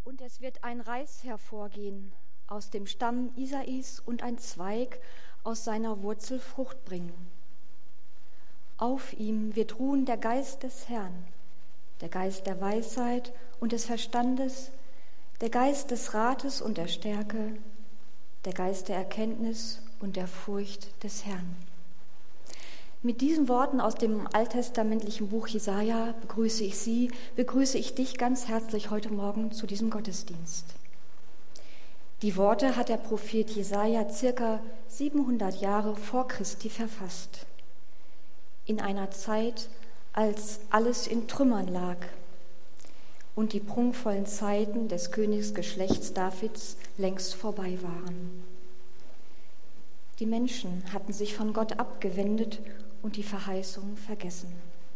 Und es wird ein Reis hervorgehen aus dem Stamm Isais und ein Zweig aus seiner Wurzel Frucht bringen. Auf ihm wird ruhen der Geist des Herrn, der Geist der Weisheit und des Verstandes, der Geist des Rates und der Stärke, der Geist der Erkenntnis und der Furcht des Herrn. Mit diesen Worten aus dem alttestamentlichen Buch Jesaja begrüße ich Sie, begrüße ich dich ganz herzlich heute Morgen zu diesem Gottesdienst. Die Worte hat der Prophet Jesaja circa 700 Jahre vor Christi verfasst. In einer Zeit, als alles in Trümmern lag und die prunkvollen Zeiten des Königsgeschlechts Davids längst vorbei waren. Die Menschen hatten sich von Gott abgewendet und die Verheißung vergessen.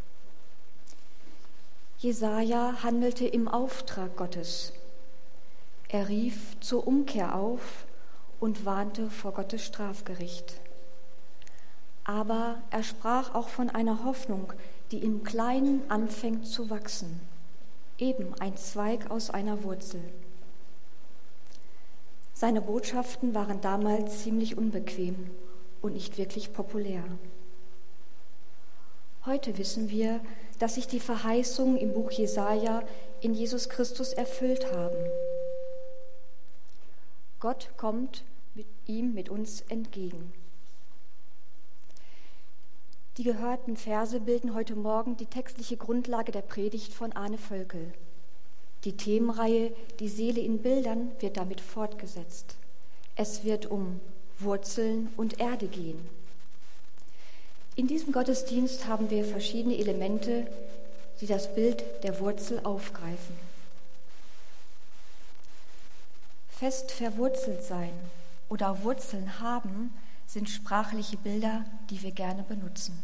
Jesaja handelte im Auftrag Gottes. Er rief zur Umkehr auf und warnte vor Gottes Strafgericht. Aber er sprach auch von einer Hoffnung, die im Kleinen anfängt zu wachsen, eben ein Zweig aus einer Wurzel. Seine Botschaften waren damals ziemlich unbequem und nicht wirklich populär. Heute wissen wir, dass sich die Verheißungen im Buch Jesaja in Jesus Christus erfüllt haben. Gott kommt mit uns entgegen. Die gehörten Verse bilden heute Morgen die textliche Grundlage der Predigt von Arne Völkel. Die Themenreihe Die Seele in Bildern wird damit fortgesetzt. Es wird um Wurzeln und Erde gehen. In diesem Gottesdienst haben wir verschiedene Elemente, die das Bild der Wurzel aufgreifen. Fest verwurzelt sein oder Wurzeln haben sind sprachliche Bilder, die wir gerne benutzen.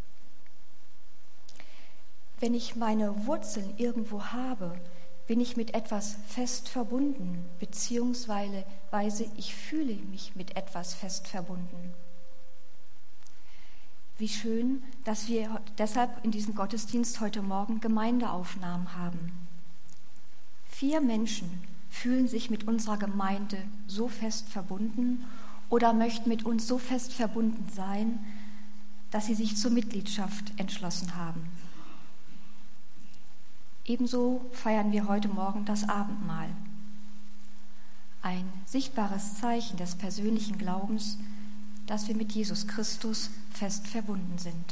Wenn ich meine Wurzeln irgendwo habe, bin ich mit etwas fest verbunden, beziehungsweise ich fühle mich mit etwas fest verbunden. Wie schön, dass wir deshalb in diesem Gottesdienst heute Morgen Gemeindeaufnahmen haben. 4 Menschen fühlen sich mit unserer Gemeinde so fest verbunden oder möchten mit uns so fest verbunden sein, dass sie sich zur Mitgliedschaft entschlossen haben. Ebenso feiern wir heute Morgen das Abendmahl. Ein sichtbares Zeichen des persönlichen Glaubens, dass wir mit Jesus Christus fest verbunden sind.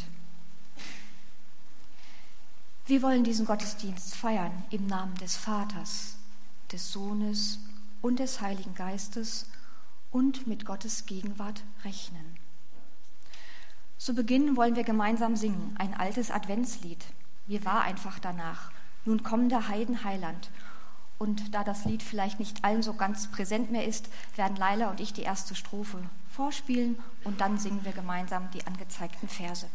Wir wollen diesen Gottesdienst feiern im Namen des Vaters, des Sohnes und des Heiligen Geistes und mit Gottes Gegenwart rechnen. Zu Beginn wollen wir gemeinsam singen, ein altes Adventslied. Mir war einfach danach. Nun komm der Heidenheiland. Und da das Lied vielleicht nicht allen so ganz präsent mehr ist, werden Laila und ich die erste Strophe vorspielen und dann singen wir gemeinsam die angezeigten Verse.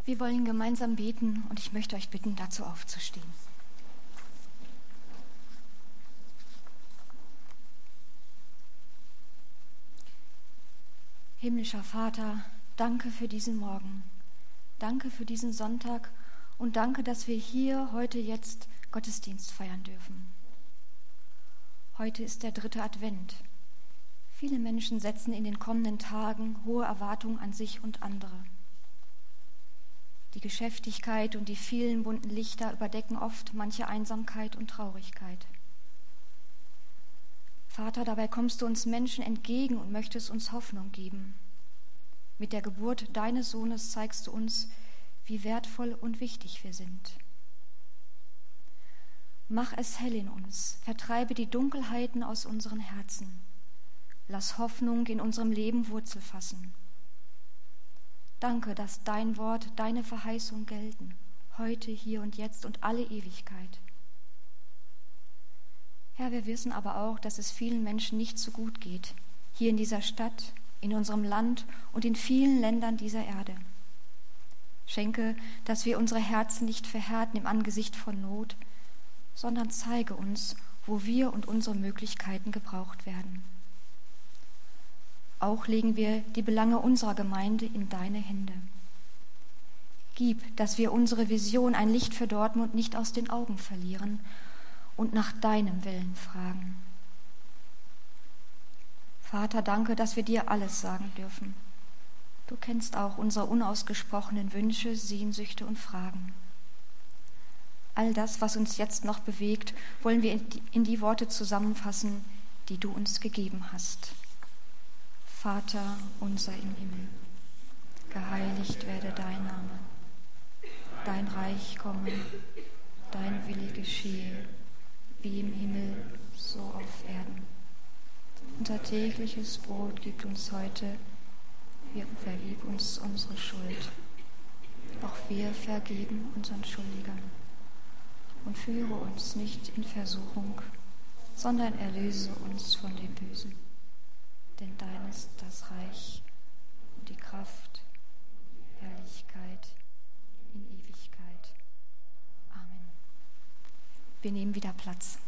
Wir wollen gemeinsam beten und ich möchte euch bitten, dazu aufzustehen. Himmlischer Vater, danke für diesen Morgen, danke für diesen Sonntag und danke, dass wir hier heute jetzt Gottesdienst feiern dürfen. Heute ist der 3. Advent. Viele Menschen setzen in den kommenden Tagen hohe Erwartungen an sich und andere. Die Geschäftigkeit und die vielen bunten Lichter überdecken oft manche Einsamkeit und Traurigkeit. Vater, dabei kommst du uns Menschen entgegen und möchtest uns Hoffnung geben. Mit der Geburt deines Sohnes zeigst du uns, wie wertvoll und wichtig wir sind. Mach es hell in uns, vertreibe die Dunkelheiten aus unseren Herzen. Lass Hoffnung in unserem Leben Wurzel fassen. Danke, dass dein Wort, deine Verheißung gelten, heute, hier und jetzt und alle Ewigkeit. Herr, wir wissen aber auch, dass es vielen Menschen nicht so gut geht, hier in dieser Stadt, in unserem Land und in vielen Ländern dieser Erde. Schenke, dass wir unsere Herzen nicht verhärten im Angesicht von Not, sondern zeige uns, wo wir und unsere Möglichkeiten gebraucht werden. Auch legen wir die Belange unserer Gemeinde in deine Hände. Gib, dass wir unsere Vision, ein Licht für Dortmund, nicht aus den Augen verlieren und nach deinem Willen fragen. Vater, danke, dass wir dir alles sagen dürfen. Du kennst auch unsere unausgesprochenen Wünsche, Sehnsüchte und Fragen. All das, was uns jetzt noch bewegt, wollen wir in die Worte zusammenfassen, die du uns gegeben hast. Vater unser im Himmel, geheiligt werde dein Name. Dein Reich komme, dein Wille geschehe, wie im Himmel, so auf Erden. Unser tägliches Brot gib uns heute, vergib uns unsere Schuld. Auch wir vergeben unseren Schuldigern. Und führe uns nicht in Versuchung, sondern erlöse uns von dem Bösen. Denn dein ist das Reich und die Kraft, Herrlichkeit in Ewigkeit. Amen. Wir nehmen wieder Platz.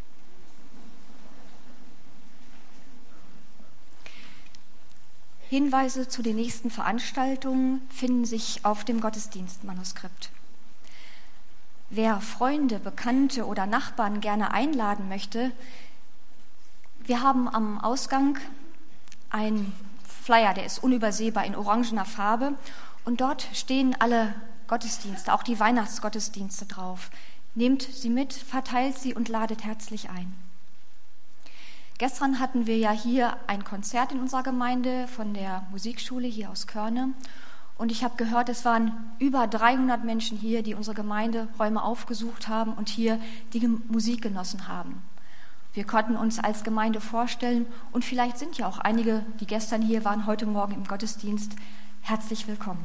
Hinweise zu den nächsten Veranstaltungen finden sich auf dem Gottesdienstmanuskript. Wer Freunde, Bekannte oder Nachbarn gerne einladen möchte, wir haben am Ausgang einen Flyer, der ist unübersehbar in orangener Farbe und dort stehen alle Gottesdienste, auch die Weihnachtsgottesdienste drauf. Nehmt sie mit, verteilt sie und ladet herzlich ein. Gestern hatten wir ja hier ein Konzert in unserer Gemeinde von der Musikschule hier aus Körne und ich habe gehört, es waren über 300 Menschen hier, die unsere Gemeinderäume aufgesucht haben und hier die Musik genossen haben. Wir konnten uns als Gemeinde vorstellen und vielleicht sind ja auch einige, die gestern hier waren, heute Morgen im Gottesdienst, herzlich willkommen.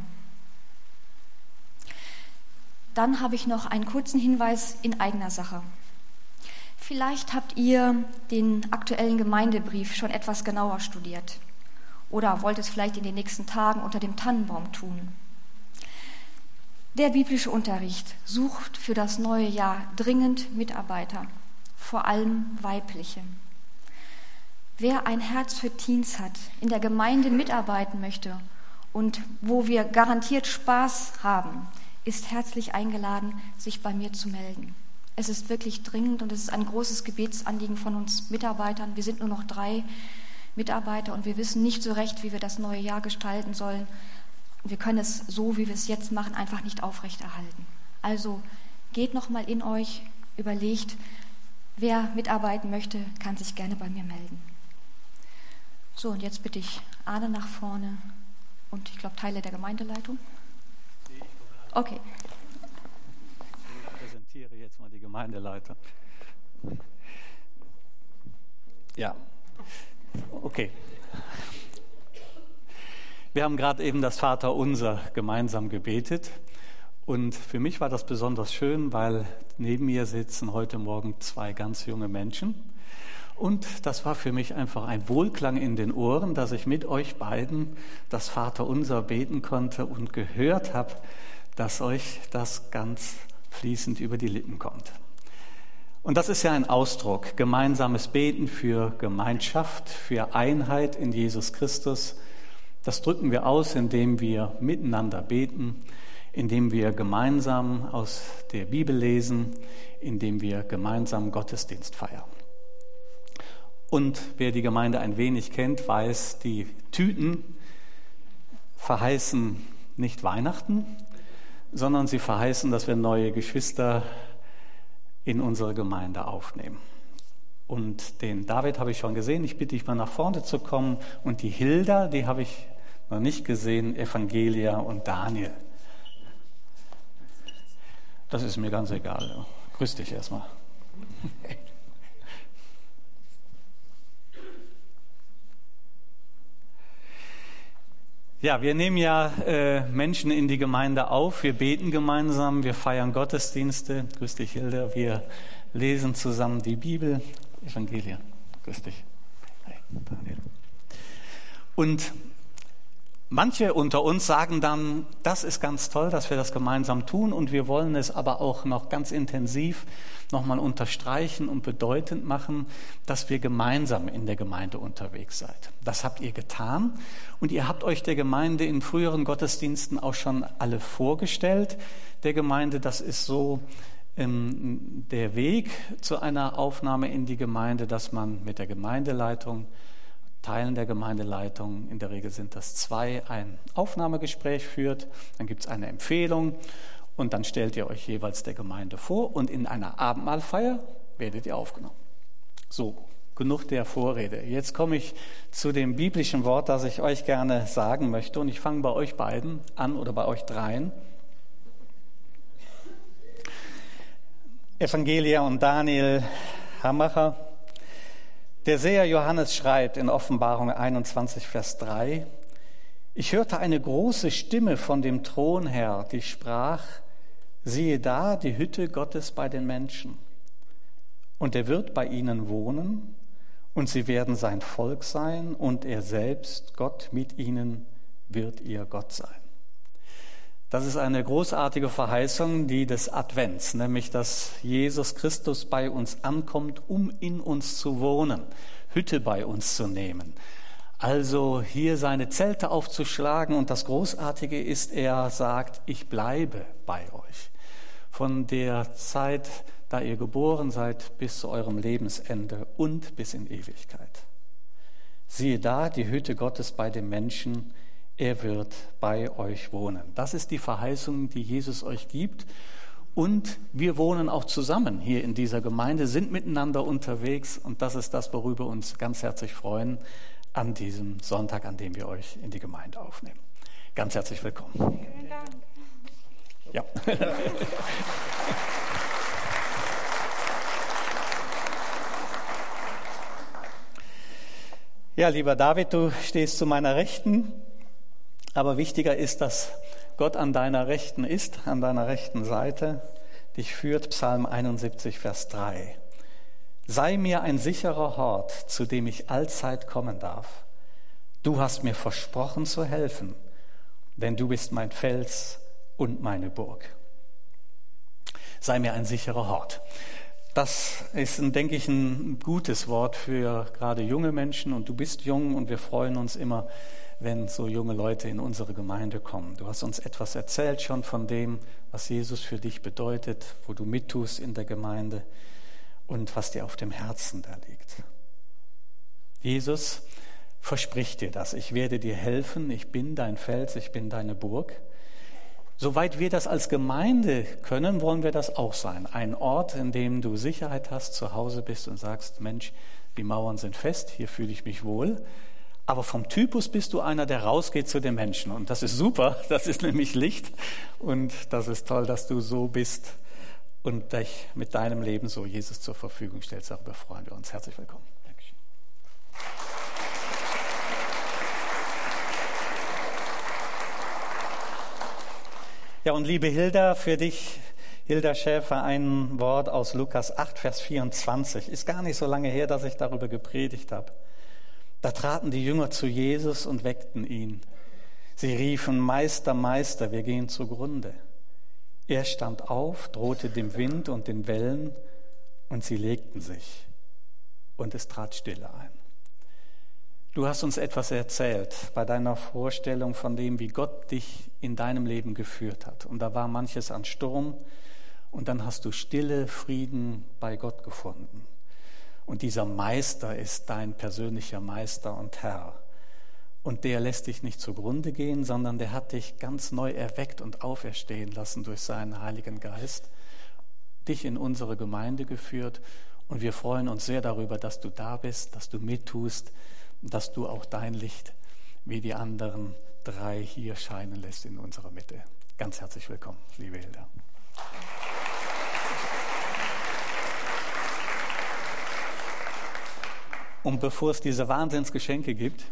Dann habe ich noch einen kurzen Hinweis in eigener Sache. Vielleicht habt ihr den aktuellen Gemeindebrief schon etwas genauer studiert oder wollt es vielleicht in den nächsten Tagen unter dem Tannenbaum tun. Der biblische Unterricht sucht für das neue Jahr dringend Mitarbeiter, vor allem weibliche. Wer ein Herz für Teens hat, in der Gemeinde mitarbeiten möchte und wo wir garantiert Spaß haben, ist herzlich eingeladen, sich bei mir zu melden. Es ist wirklich dringend und es ist ein großes Gebetsanliegen von uns Mitarbeitern. Wir sind nur noch 3 Mitarbeiter und wir wissen nicht so recht, wie wir das neue Jahr gestalten sollen. Wir können es so, wie wir es jetzt machen, einfach nicht aufrechterhalten. Also geht nochmal in euch, überlegt, wer mitarbeiten möchte, kann sich gerne bei mir melden. So, und jetzt bitte ich Arne nach vorne und ich glaube Teile der Gemeindeleitung. Okay. Ich präsentiere jetzt mal die Gemeindeleiter. Ja, okay. Wir haben gerade eben das Vaterunser gemeinsam gebetet und für mich war das besonders schön, weil neben mir sitzen heute Morgen 2 ganz junge Menschen und das war für mich einfach ein Wohlklang in den Ohren, dass ich mit euch beiden das Vaterunser beten konnte und gehört habe, dass euch das ganz fließend über die Lippen kommt. Und das ist ja ein Ausdruck, gemeinsames Beten für Gemeinschaft, für Einheit in Jesus Christus. Das drücken wir aus, indem wir miteinander beten, indem wir gemeinsam aus der Bibel lesen, indem wir gemeinsam Gottesdienst feiern. Und wer die Gemeinde ein wenig kennt, weiß, die Tüten verheißen nicht Weihnachten, sondern sie verheißen, dass wir neue Geschwister in unsere Gemeinde aufnehmen. Und den David habe ich schon gesehen. Ich bitte dich mal nach vorne zu kommen. Und die Hilda, die habe ich noch nicht gesehen, Evangelia und Daniel. Das ist mir ganz egal. Grüß dich erstmal. Ja, wir nehmen ja Menschen in die Gemeinde auf, wir beten gemeinsam, wir feiern Gottesdienste. Grüß dich, Hilde. Wir lesen zusammen die Bibel. Evangelia, grüß dich. Hey, Daniel. Und manche unter uns sagen dann, das ist ganz toll, dass wir das gemeinsam tun und wir wollen es aber auch noch ganz intensiv nochmal unterstreichen und bedeutend machen, dass wir gemeinsam in der Gemeinde unterwegs seid. Das habt ihr getan und ihr habt euch der Gemeinde in früheren Gottesdiensten auch schon alle vorgestellt. Der Gemeinde, das ist so der Weg zu einer Aufnahme in die Gemeinde, dass man mit der Gemeindeleitung, Teilen der Gemeindeleitung, in der Regel sind das 2, ein Aufnahmegespräch führt, dann gibt es eine Empfehlung und dann stellt ihr euch jeweils der Gemeinde vor und in einer Abendmahlfeier werdet ihr aufgenommen. So, genug der Vorrede. Jetzt komme ich zu dem biblischen Wort, das ich euch gerne sagen möchte und ich fange bei euch beiden an oder bei euch dreien. Evangelia und Daniel Hammacher. Der Seher Johannes schreibt in Offenbarung 21, Vers 3, ich hörte eine große Stimme von dem Thron her, die sprach, siehe da, die Hütte Gottes bei den Menschen. Und er wird bei ihnen wohnen, und sie werden sein Volk sein, und er selbst, Gott mit ihnen, wird ihr Gott sein. Das ist eine großartige Verheißung, die des Advents, nämlich dass Jesus Christus bei uns ankommt, um in uns zu wohnen, Hütte bei uns zu nehmen. Also hier seine Zelte aufzuschlagen und das Großartige ist, er sagt, ich bleibe bei euch. Von der Zeit, da ihr geboren seid, bis zu eurem Lebensende und bis in Ewigkeit. Siehe da, die Hütte Gottes bei den Menschen, er wird bei euch wohnen. Das ist die Verheißung, die Jesus euch gibt. Und wir wohnen auch zusammen hier in dieser Gemeinde, sind miteinander unterwegs. Und das ist das, worüber wir uns ganz herzlich freuen an diesem Sonntag, an dem wir euch in die Gemeinde aufnehmen. Ganz herzlich willkommen. Vielen Dank. Ja. Ja, lieber David, du stehst zu meiner Rechten. Aber wichtiger ist, dass Gott an deiner Rechten ist, an deiner rechten Seite, dich führt, Psalm 71, Vers 3. Sei mir ein sicherer Hort, zu dem ich allzeit kommen darf. Du hast mir versprochen zu helfen, denn du bist mein Fels und meine Burg. Sei mir ein sicherer Hort. Das ist, denke ich, ein gutes Wort für gerade junge Menschen und du bist jung und wir freuen uns immer, wenn so junge Leute in unsere Gemeinde kommen. Du hast uns etwas erzählt schon von dem, was Jesus für dich bedeutet, wo du mittust in der Gemeinde und was dir auf dem Herzen da liegt. Jesus verspricht dir das. Ich werde dir helfen, ich bin dein Fels, ich bin deine Burg. Soweit wir das als Gemeinde können, wollen wir das auch sein. Ein Ort, in dem du Sicherheit hast, zu Hause bist und sagst, Mensch, die Mauern sind fest, hier fühle ich mich wohl. Aber vom Typus bist du einer, der rausgeht zu den Menschen. Und das ist super, das ist nämlich Licht. Und das ist toll, dass du so bist und dich mit deinem Leben so Jesus zur Verfügung stellst. Darüber freuen wir uns. Herzlich willkommen. Dankeschön. Ja, und liebe Hilda, für dich, Hilda Schäfer, ein Wort aus Lukas 8, Vers 24. Ist gar nicht so lange her, dass ich darüber gepredigt habe. Da traten die Jünger zu Jesus und weckten ihn. Sie riefen, Meister, Meister, wir gehen zugrunde. Er stand auf, drohte dem Wind und den Wellen, und sie legten sich, und es trat Stille ein. Du hast uns etwas erzählt bei deiner Vorstellung von dem, wie Gott dich in deinem Leben geführt hat. Und da war manches an Sturm, und dann hast du Stille, Frieden bei Gott gefunden. Und dieser Meister ist dein persönlicher Meister und Herr. Und der lässt dich nicht zugrunde gehen, sondern der hat dich ganz neu erweckt und auferstehen lassen durch seinen Heiligen Geist, dich in unsere Gemeinde geführt. Und wir freuen uns sehr darüber, dass du da bist, dass du mittust, dass du auch dein Licht wie die anderen 3 hier scheinen lässt in unserer Mitte. Ganz herzlich willkommen, liebe Hilda. Und bevor es diese Wahnsinnsgeschenke gibt,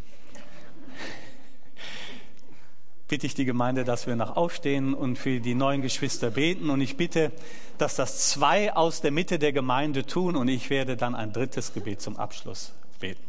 bitte ich die Gemeinde, dass wir noch aufstehen und für die neuen Geschwister beten. Und ich bitte, dass das 2 aus der Mitte der Gemeinde tun, und ich werde dann ein 3. Gebet zum Abschluss beten.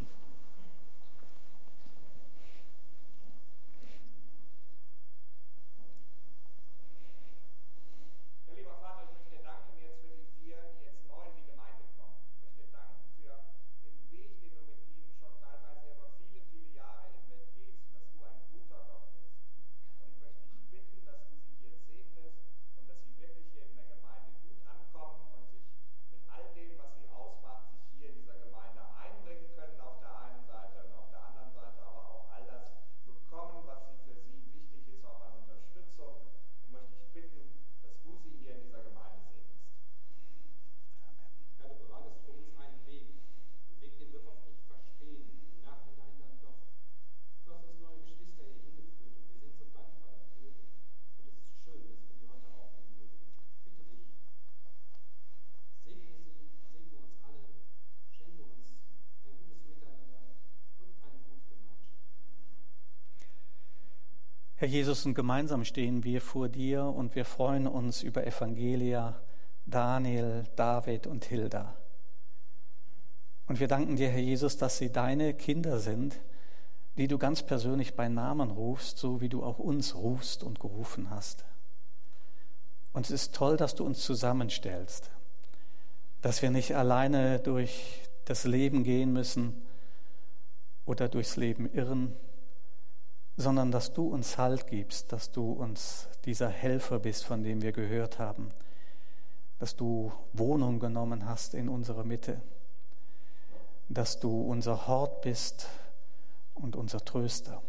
Herr Jesus, und gemeinsam stehen wir vor dir und wir freuen uns über Evangelia, Daniel, David und Hilda. Und wir danken dir, Herr Jesus, dass sie deine Kinder sind, die du ganz persönlich bei Namen rufst, so wie du auch uns rufst und gerufen hast. Und es ist toll, dass du uns zusammenstellst, dass wir nicht alleine durch das Leben gehen müssen oder durchs Leben irren, sondern dass du uns Halt gibst, dass du uns dieser Helfer bist, von dem wir gehört haben, dass du Wohnung genommen hast in unserer Mitte, dass du unser Hort bist und unser Tröster.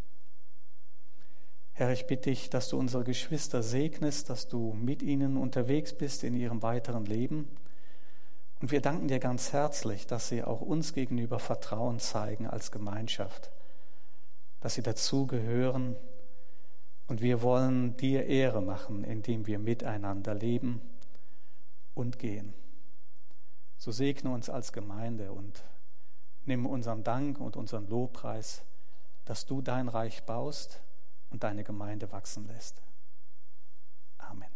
Herr, ich bitte dich, dass du unsere Geschwister segnest, dass du mit ihnen unterwegs bist in ihrem weiteren Leben. Und wir danken dir ganz herzlich, dass sie auch uns gegenüber Vertrauen zeigen als Gemeinschaft, dass sie dazugehören, und wir wollen dir Ehre machen, indem wir miteinander leben und gehen. So segne uns als Gemeinde und nimm unseren Dank und unseren Lobpreis, dass du dein Reich baust und deine Gemeinde wachsen lässt. Amen.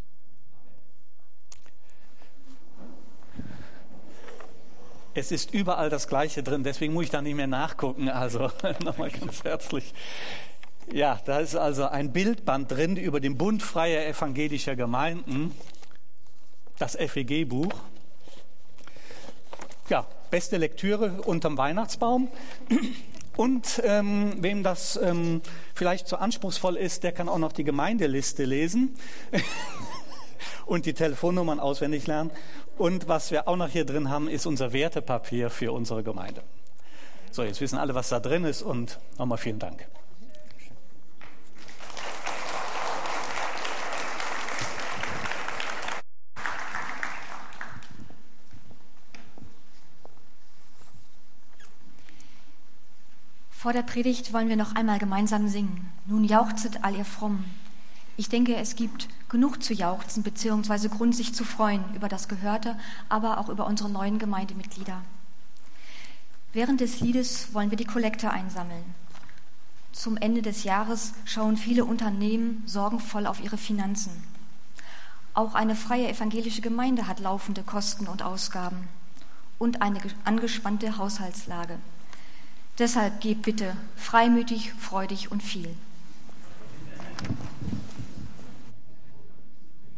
Es ist überall das Gleiche drin, deswegen muss ich da nicht mehr nachgucken. Also nochmal ganz herzlich. Ja, da ist also ein Bildband drin über den Bund freier evangelischer Gemeinden, das FEG-Buch. Ja, beste Lektüre unterm Weihnachtsbaum. Und wem das vielleicht zu anspruchsvoll ist, der kann auch noch die Gemeindeliste lesen und die Telefonnummern auswendig lernen. Und was wir auch noch hier drin haben, ist unser Wertepapier für unsere Gemeinde. So, jetzt wissen alle, was da drin ist, und nochmal vielen Dank. Vor der Predigt wollen wir noch einmal gemeinsam singen. Nun jauchzet all ihr Frommen. Ich denke, es gibt genug zu jauchzen bzw. Grund, sich zu freuen über das Gehörte, aber auch über unsere neuen Gemeindemitglieder. Während des Liedes wollen wir die Kollekte einsammeln. Zum Ende des Jahres schauen viele Unternehmen sorgenvoll auf ihre Finanzen. Auch eine freie evangelische Gemeinde hat laufende Kosten und Ausgaben und eine angespannte Haushaltslage. Deshalb gebt bitte freimütig, freudig und viel.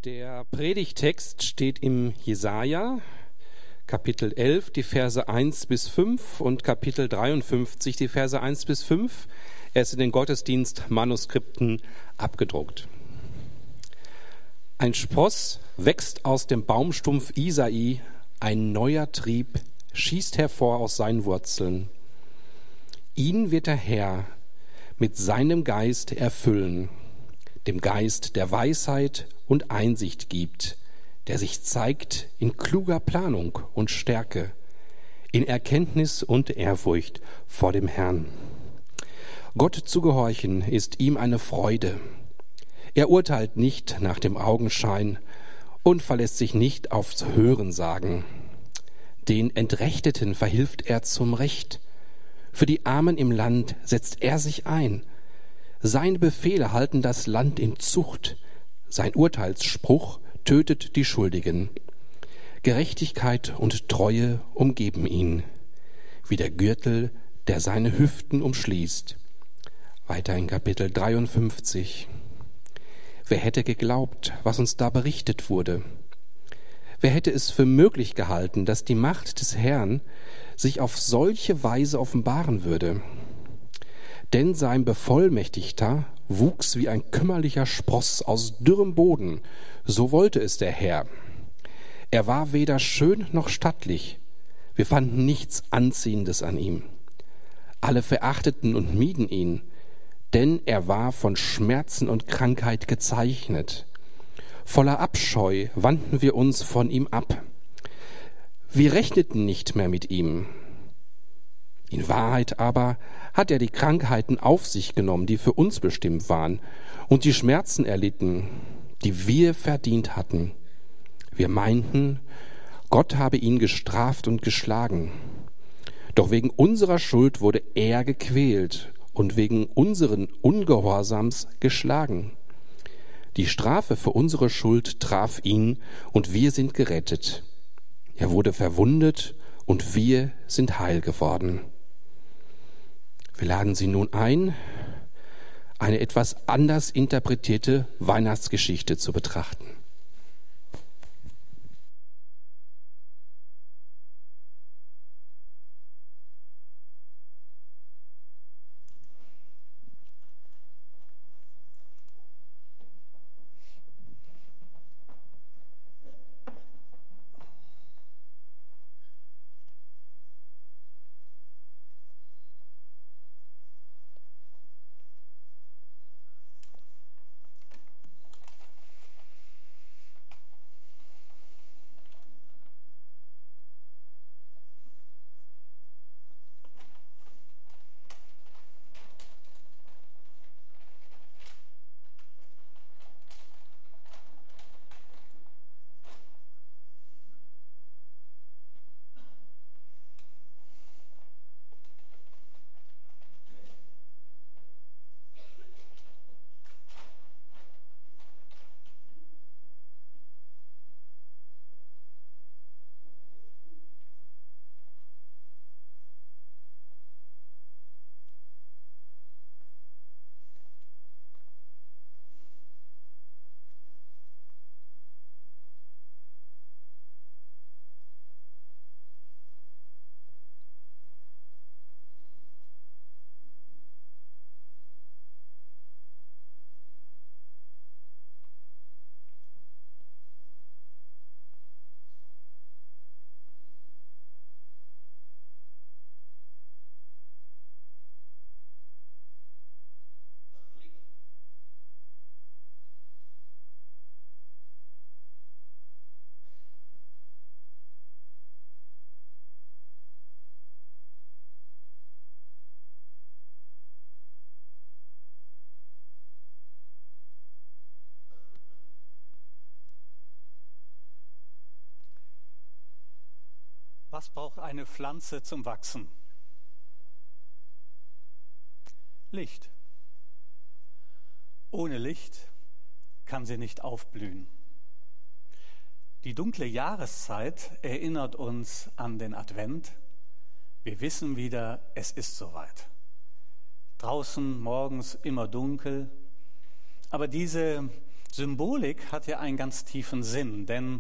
Der Predigtext steht im Jesaja, Kapitel 11, die Verse 1 bis 5 und Kapitel 53, die Verse 1 bis 5. Er ist in den Gottesdienstmanuskripten abgedruckt. Ein Spross wächst aus dem Baumstumpf Isai, ein neuer Trieb schießt hervor aus seinen Wurzeln. Ihn wird der Herr mit seinem Geist erfüllen, dem Geist der Weisheit und Einsicht gibt, der sich zeigt in kluger Planung und Stärke, in Erkenntnis und Ehrfurcht vor dem Herrn. Gott zu gehorchen ist ihm eine Freude. Er urteilt nicht nach dem Augenschein und verlässt sich nicht aufs Hörensagen. Den Entrechteten verhilft er zum Recht. Für die Armen im Land setzt er sich ein. Seine Befehle halten das Land in Zucht. Sein Urteilsspruch tötet die Schuldigen. Gerechtigkeit und Treue umgeben ihn, wie der Gürtel, der seine Hüften umschließt. Weiter in Kapitel 53. Wer hätte geglaubt, was uns da berichtet wurde? Wer hätte es für möglich gehalten, dass die Macht des Herrn sich auf solche Weise offenbaren würde? Denn sein Bevollmächtigter wuchs wie ein kümmerlicher Spross aus dürrem Boden, so wollte es der Herr. Er war weder schön noch stattlich, wir fanden nichts Anziehendes an ihm. Alle verachteten und mieden ihn, denn er war von Schmerzen und Krankheit gezeichnet. Voller Abscheu wandten wir uns von ihm ab. Wir rechneten nicht mehr mit ihm. In Wahrheit aber hat er die Krankheiten auf sich genommen, die für uns bestimmt waren, und die Schmerzen erlitten, die wir verdient hatten. Wir meinten, Gott habe ihn gestraft und geschlagen. Doch wegen unserer Schuld wurde er gequält und wegen unseren Ungehorsams geschlagen. Die Strafe für unsere Schuld traf ihn und wir sind gerettet. Er wurde verwundet und wir sind heil geworden. Wir laden Sie nun ein, eine etwas anders interpretierte Weihnachtsgeschichte zu betrachten. Was braucht eine Pflanze zum Wachsen? Licht. Ohne Licht kann sie nicht aufblühen. Die dunkle Jahreszeit erinnert uns an den Advent. Wir wissen wieder, es ist soweit. Draußen morgens immer dunkel, aber diese Symbolik hat ja einen ganz tiefen Sinn, denn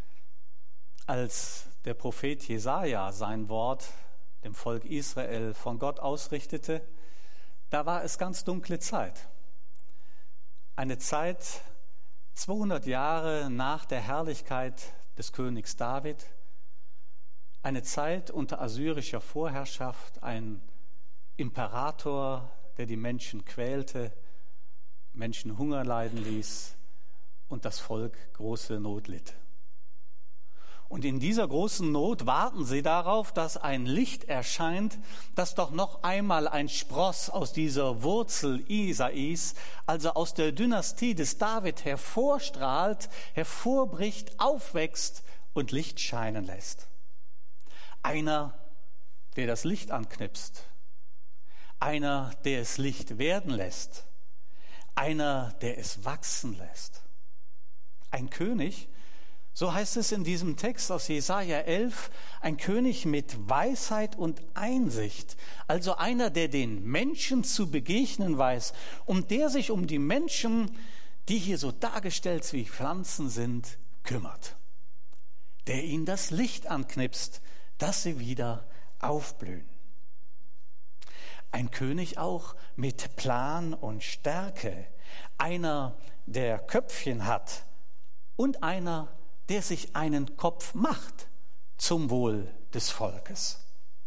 als der Prophet Jesaja sein Wort dem Volk Israel von Gott ausrichtete, da war es ganz dunkle Zeit. Eine Zeit 200 Jahre nach der Herrlichkeit des Königs David, eine Zeit unter assyrischer Vorherrschaft, ein Imperator, der die Menschen quälte, Menschen Hunger leiden ließ und das Volk große Not litt. Und in dieser großen Not warten sie darauf, dass ein Licht erscheint, dass doch noch einmal ein Spross aus dieser Wurzel Isais, also aus der Dynastie des David, hervorstrahlt, hervorbricht, aufwächst und Licht scheinen lässt. Einer, der das Licht anknipst, einer, der es Licht werden lässt, einer, der es wachsen lässt. Ein König, so heißt es in diesem Text aus Jesaja 11, ein König mit Weisheit und Einsicht, also einer, der den Menschen zu begegnen weiß und der sich um die Menschen, die hier so dargestellt wie Pflanzen sind, kümmert, der ihnen das Licht anknipst, dass sie wieder aufblühen. Ein König auch mit Plan und Stärke, einer, der Köpfchen hat und einer, der sich einen Kopf macht zum Wohl des Volkes.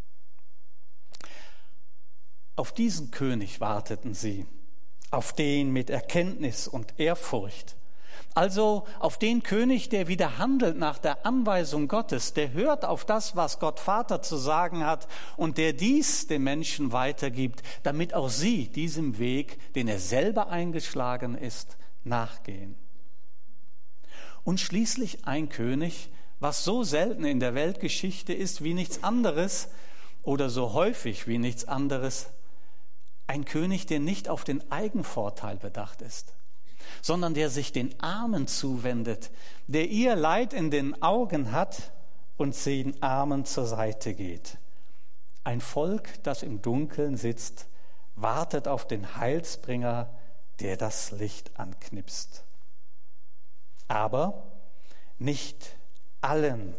Auf diesen König warteten sie, auf den mit Erkenntnis und Ehrfurcht. Also auf den König, der wieder handelt nach der Anweisung Gottes, der hört auf das, was Gott Vater zu sagen hat und der dies den Menschen weitergibt, damit auch sie diesem Weg, den er selber eingeschlagen ist, nachgehen. Und schließlich ein König, was so selten in der Weltgeschichte ist wie nichts anderes oder so häufig wie nichts anderes, ein König, der nicht auf den Eigenvorteil bedacht ist, sondern der sich den Armen zuwendet, der ihr Leid in den Augen hat und den Armen zur Seite geht. Ein Volk, das im Dunkeln sitzt, wartet auf den Heilsbringer, der das Licht anknipst. Aber nicht alle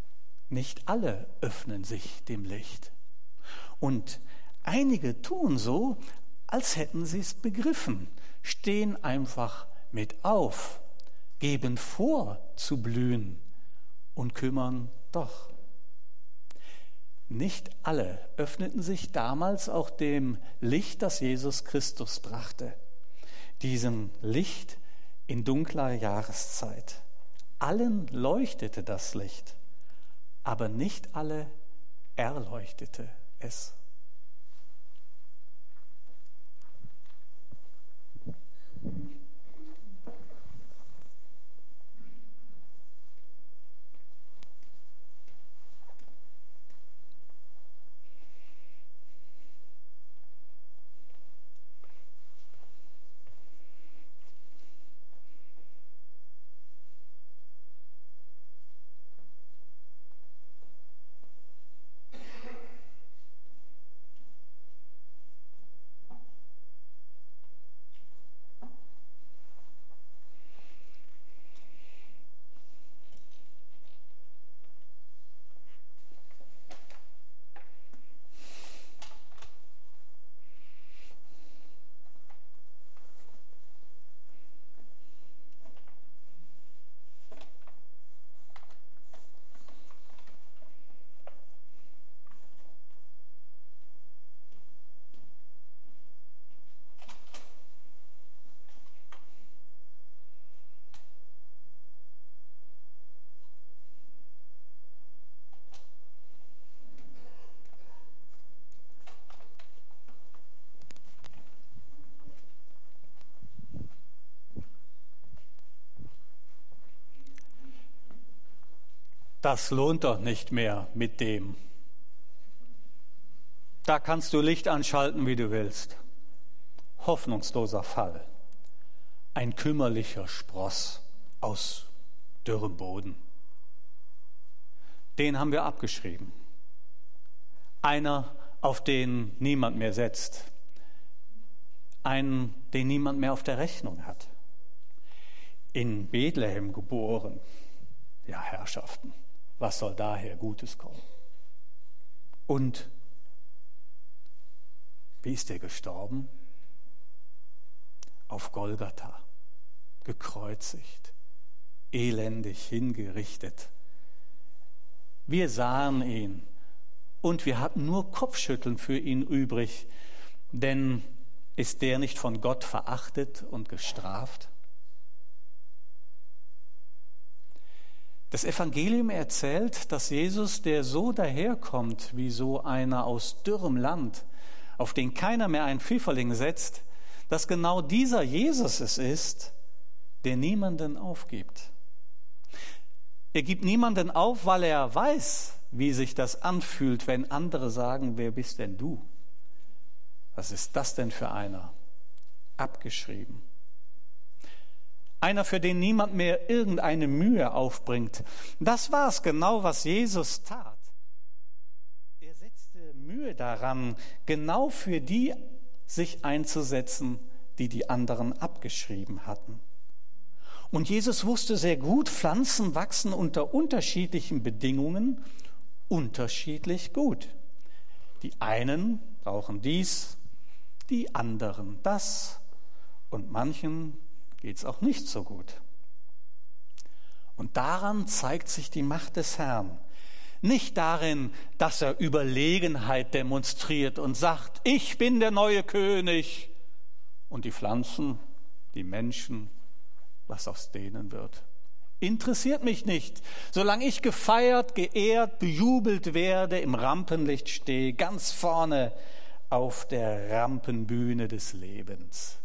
öffnen sich dem Licht. Und einige tun so, als hätten sie es begriffen, stehen einfach mit auf, geben vor zu blühen und kümmern doch. Nicht alle öffneten sich damals auch dem Licht, das Jesus Christus brachte, diesem Licht in dunkler Jahreszeit. Allen leuchtete das Licht, aber nicht alle erleuchtete es. Das lohnt doch nicht mehr mit dem. Da kannst du Licht anschalten, wie du willst. Hoffnungsloser Fall. Ein kümmerlicher Spross aus dürrem Boden. Den haben wir abgeschrieben. Einer, auf den niemand mehr setzt. Einen, den niemand mehr auf der Rechnung hat. in Bethlehem geboren. Ja, Herrschaften, was soll daher Gutes kommen? Und wie ist er gestorben? Auf Golgatha, gekreuzigt, elendig hingerichtet. Wir sahen ihn und wir hatten nur Kopfschütteln für ihn übrig, denn ist der nicht von Gott verachtet und gestraft? Das Evangelium erzählt, dass Jesus, der so daherkommt wie so einer aus dürrem Land, auf den keiner mehr einen Pfifferling setzt, dass genau dieser Jesus es ist, der niemanden aufgibt. Er gibt niemanden auf, weil er weiß, wie sich das anfühlt, wenn andere sagen, wer bist denn du? Was ist das denn für einer? Abgeschrieben. Einer, für den niemand mehr irgendeine Mühe aufbringt. Das war es genau, was Jesus tat. Er setzte Mühe daran, genau für die sich einzusetzen, die die anderen abgeschrieben hatten. Und Jesus wusste sehr gut, Pflanzen wachsen unter unterschiedlichen Bedingungen unterschiedlich gut. Die einen brauchen dies, die anderen das und manchen geht es auch nicht so gut. Und daran zeigt sich die Macht des Herrn. Nicht darin, dass er Überlegenheit demonstriert und sagt, ich bin der neue König. Und die Pflanzen, die Menschen, was aus denen wird, interessiert mich nicht. Solange ich gefeiert, geehrt, bejubelt werde, im Rampenlicht stehe, ganz vorne auf der Rampenbühne des Lebens.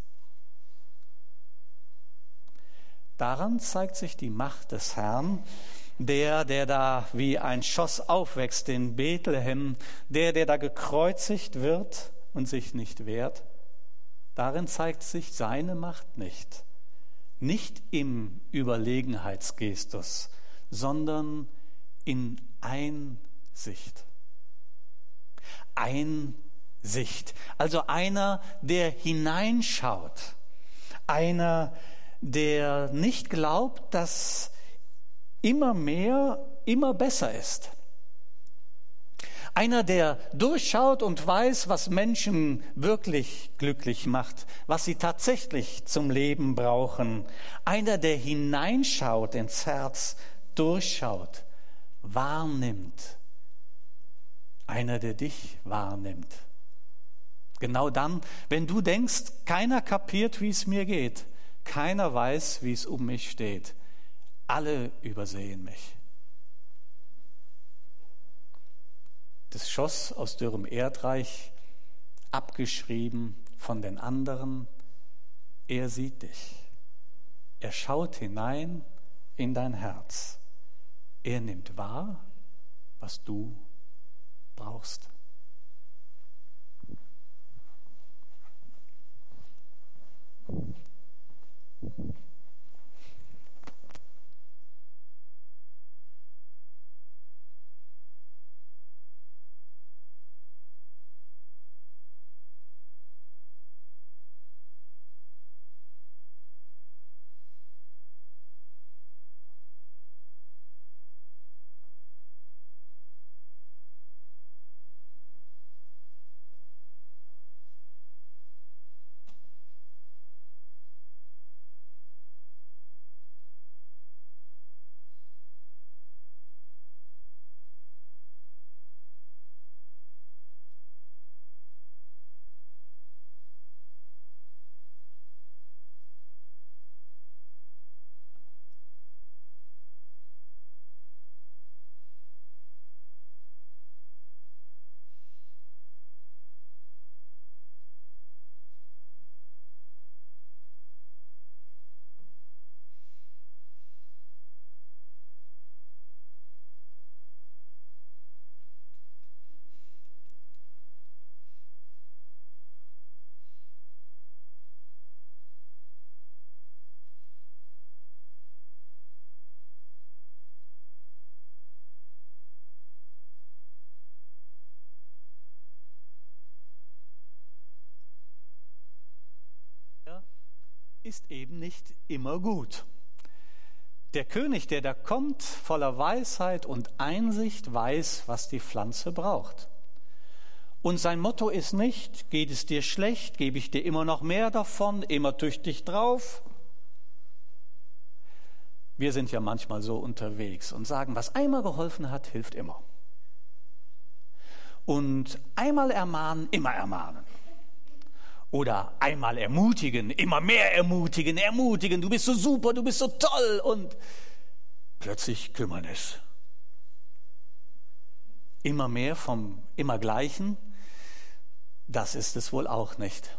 Daran zeigt sich die Macht des Herrn, der da wie ein Schoss aufwächst in Bethlehem, der da gekreuzigt wird und sich nicht wehrt. Darin zeigt sich seine Macht nicht. Nicht im Überlegenheitsgestus, sondern in Einsicht. Einsicht, also einer, der hineinschaut, einer, der nicht glaubt, dass immer mehr, immer besser ist. Einer, der durchschaut und weiß, was Menschen wirklich glücklich macht, was sie tatsächlich zum Leben brauchen. Einer, der hineinschaut ins Herz, durchschaut, wahrnimmt. Einer, der dich wahrnimmt. Genau dann, wenn du denkst, keiner kapiert, wie es mir geht. Keiner weiß, wie es um mich steht. Alle übersehen mich. Das Schoss aus dürrem Erdreich, abgeschrieben von den anderen, er sieht dich. Er schaut hinein in dein Herz. Er nimmt wahr, was du brauchst. Ist eben nicht immer gut. Der König, der da kommt, voller Weisheit und Einsicht, weiß, was die Pflanze braucht. Und sein Motto ist nicht, geht es dir schlecht, gebe ich dir immer noch mehr davon, immer tüchtig drauf. Wir sind ja manchmal so unterwegs und sagen, was einmal geholfen hat, hilft immer. Und einmal ermahnen, immer ermahnen. Oder einmal ermutigen, immer mehr ermutigen, du bist so super, du bist so toll und plötzlich Kümmernis. Immer mehr vom immer Gleichen, das ist es wohl auch nicht.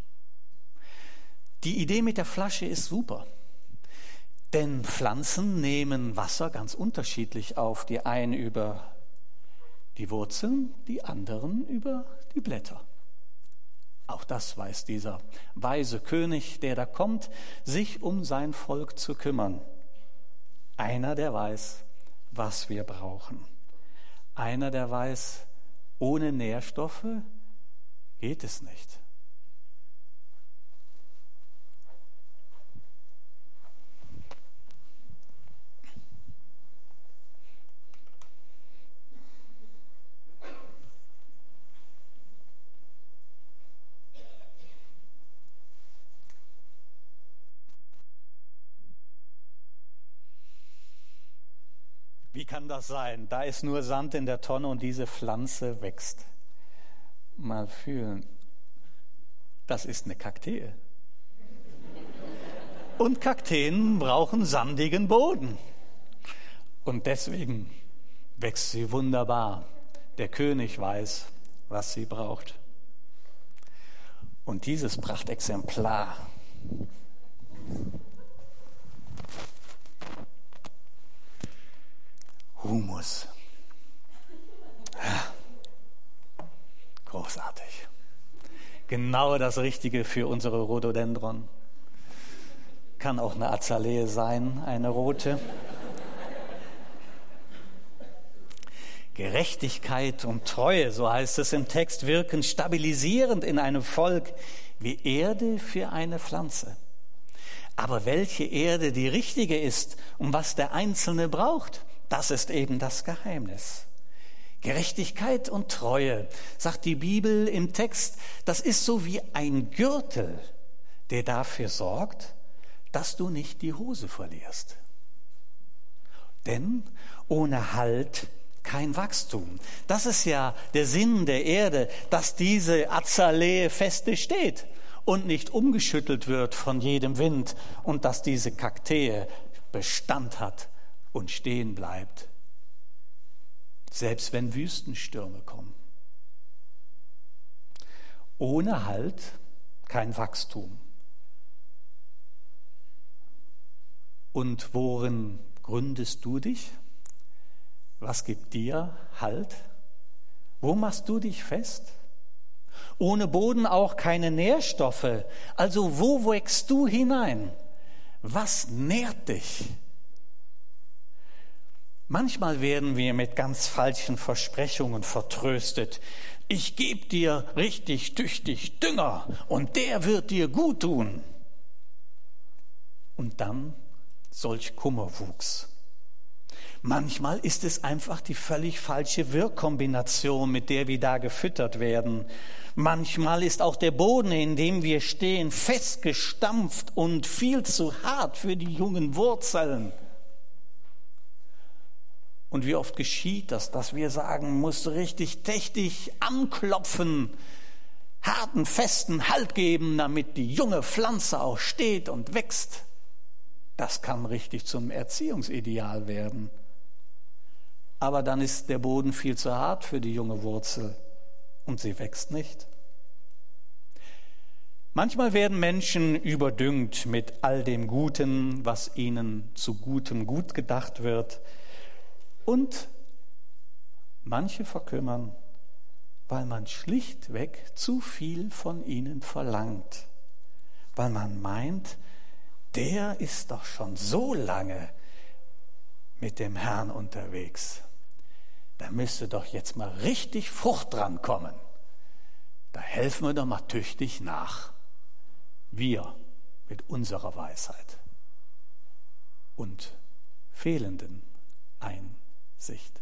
Die Idee mit der Flasche ist super, denn Pflanzen nehmen Wasser ganz unterschiedlich auf, die einen über die Wurzeln, die anderen über die Blätter. Auch das weiß dieser weise König, der da kommt, sich um sein Volk zu kümmern. Einer, der weiß, was wir brauchen. Einer, der weiß, ohne Nährstoffe geht es nicht. Wie kann das sein? Da ist nur Sand in der Tonne und diese Pflanze wächst. Mal fühlen. Das ist eine Kaktee. Und Kakteen brauchen sandigen Boden. Und deswegen wächst sie wunderbar. Der König weiß, was sie braucht. Und dieses Prachtexemplar Humus. Ja, großartig. Genau das Richtige für unsere Rhododendron. Kann auch eine Azalee sein, eine rote. Gerechtigkeit und Treue, so heißt es im Text, wirken stabilisierend in einem Volk wie Erde für eine Pflanze. Aber welche Erde die richtige ist und was der Einzelne braucht, das ist eben das Geheimnis. Gerechtigkeit und Treue, sagt die Bibel im Text, das ist so wie ein Gürtel, der dafür sorgt, dass du nicht die Hose verlierst. Denn ohne Halt kein Wachstum. Das ist ja der Sinn der Erde, dass diese Azalee feste steht und nicht umgeschüttelt wird von jedem Wind und dass diese Kaktee Bestand hat und stehen bleibt, selbst wenn Wüstenstürme kommen. Ohne Halt kein Wachstum. Und worin gründest du dich? Was gibt dir Halt? Wo machst du dich fest? Ohne Boden auch keine Nährstoffe. Also wo wächst du hinein? Was nährt dich? Manchmal werden wir mit ganz falschen Versprechungen vertröstet. Ich gebe dir richtig tüchtig Dünger und der wird dir gut tun. Und dann solch Kummerwuchs. Manchmal ist es einfach die völlig falsche Wirkkombination, mit der wir da gefüttert werden. Manchmal ist auch der Boden, in dem wir stehen, festgestampft und viel zu hart für die jungen Wurzeln. Und wie oft geschieht das, dass wir sagen, musst du richtig tüchtig anklopfen, harten, festen Halt geben, damit die junge Pflanze auch steht und wächst. Das kann richtig zum Erziehungsideal werden. Aber dann ist der Boden viel zu hart für die junge Wurzel und sie wächst nicht. Manchmal werden Menschen überdüngt mit all dem Guten, was ihnen zu Gutem gut gedacht wird. Und manche verkümmern, weil man schlichtweg zu viel von ihnen verlangt. Weil man meint, der ist doch schon so lange mit dem Herrn unterwegs. Da müsste doch jetzt mal richtig Frucht dran kommen. Da helfen wir doch mal tüchtig nach. Wir mit unserer Weisheit und fehlenden Einsicht.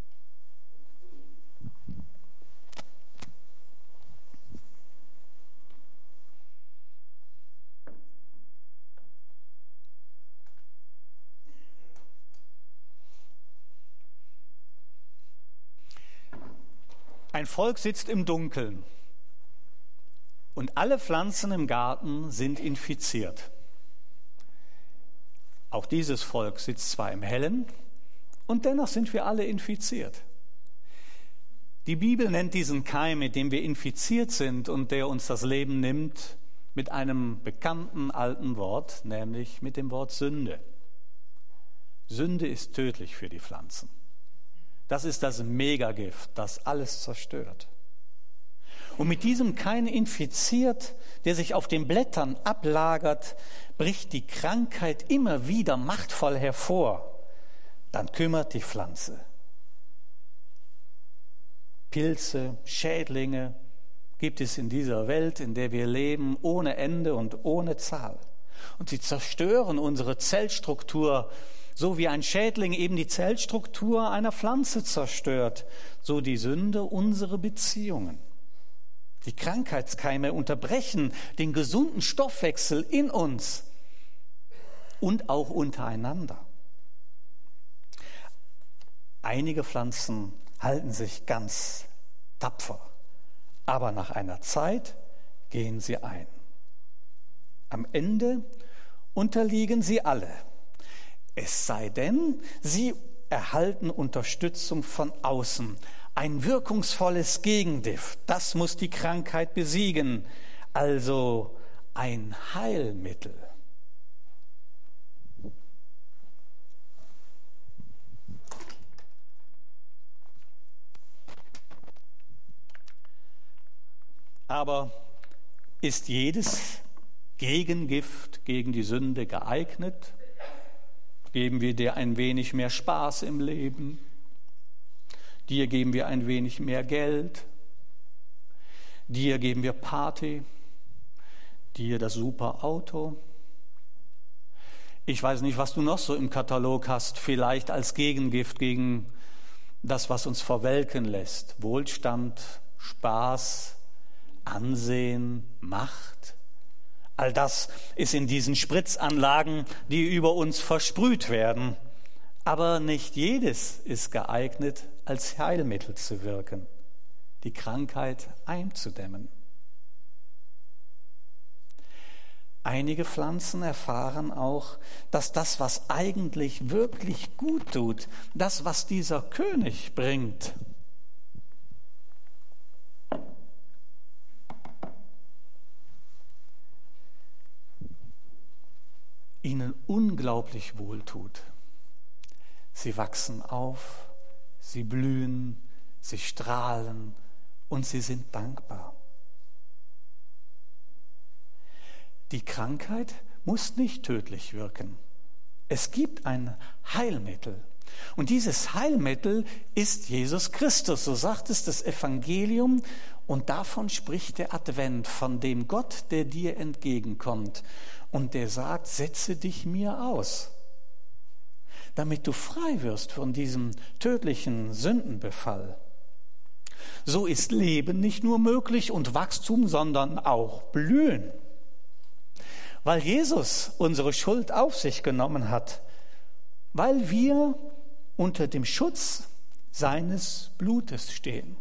Ein Volk sitzt im Dunkeln und alle Pflanzen im Garten sind infiziert. Auch dieses Volk sitzt zwar im Hellen und dennoch sind wir alle infiziert. Die Bibel nennt diesen Keim, mit dem wir infiziert sind und der uns das Leben nimmt, mit einem bekannten alten Wort, nämlich mit dem Wort Sünde. Sünde ist tödlich für die Pflanzen. Das ist das Megagift, das alles zerstört. Und mit diesem Keim infiziert, der sich auf den Blättern ablagert, bricht die Krankheit immer wieder machtvoll hervor. Dann kümmert die Pflanze. Pilze, Schädlinge gibt es in dieser Welt, in der wir leben, ohne Ende und ohne Zahl. Und sie zerstören unsere Zellstruktur, so wie ein Schädling eben die Zellstruktur einer Pflanze zerstört, so die Sünde unsere Beziehungen. Die Krankheitskeime unterbrechen den gesunden Stoffwechsel in uns und auch untereinander. Einige Pflanzen halten sich ganz tapfer, aber nach einer Zeit gehen sie ein. Am Ende unterliegen sie alle. Es sei denn, sie erhalten Unterstützung von außen. Ein wirkungsvolles Gegengift, das muss die Krankheit besiegen, also ein Heilmittel. Aber ist jedes Gegengift gegen die Sünde geeignet? Geben wir dir ein wenig mehr Spaß im Leben? Dir geben wir ein wenig mehr Geld? Dir geben wir Party? Dir das super Auto? Ich weiß nicht, was du noch so im Katalog hast, vielleicht als Gegengift gegen das, was uns verwelken lässt. Wohlstand, Spaß, Ansehen, Macht. All das ist in diesen Spritzanlagen, die über uns versprüht werden. Aber nicht jedes ist geeignet, als Heilmittel zu wirken, die Krankheit einzudämmen. Einige Pflanzen erfahren auch, dass das, was eigentlich wirklich gut tut, das, was dieser König bringt, ihnen unglaublich wohltut. Sie wachsen auf, sie blühen, sie strahlen und sie sind dankbar. Die Krankheit muss nicht tödlich wirken. Es gibt ein Heilmittel. Und dieses Heilmittel ist Jesus Christus, so sagt es das Evangelium. Und davon spricht der Advent, von dem Gott, der dir entgegenkommt und der sagt, setze dich mir aus, damit du frei wirst von diesem tödlichen Sündenbefall. So ist Leben nicht nur möglich und Wachstum, sondern auch Blühen. Weil Jesus unsere Schuld auf sich genommen hat, weil wir unter dem Schutz seines Blutes stehen.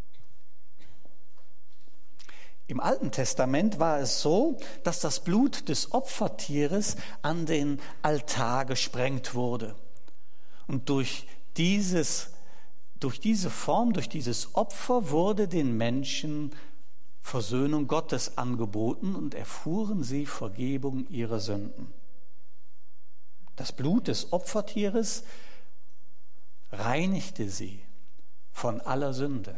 Im Alten Testament war es so, dass das Blut des Opfertieres an den Altar gesprengt wurde. Und durch diese Form, durch dieses Opfer wurde den Menschen Versöhnung Gottes angeboten und erfuhren sie Vergebung ihrer Sünden. Das Blut des Opfertieres reinigte sie von aller Sünde.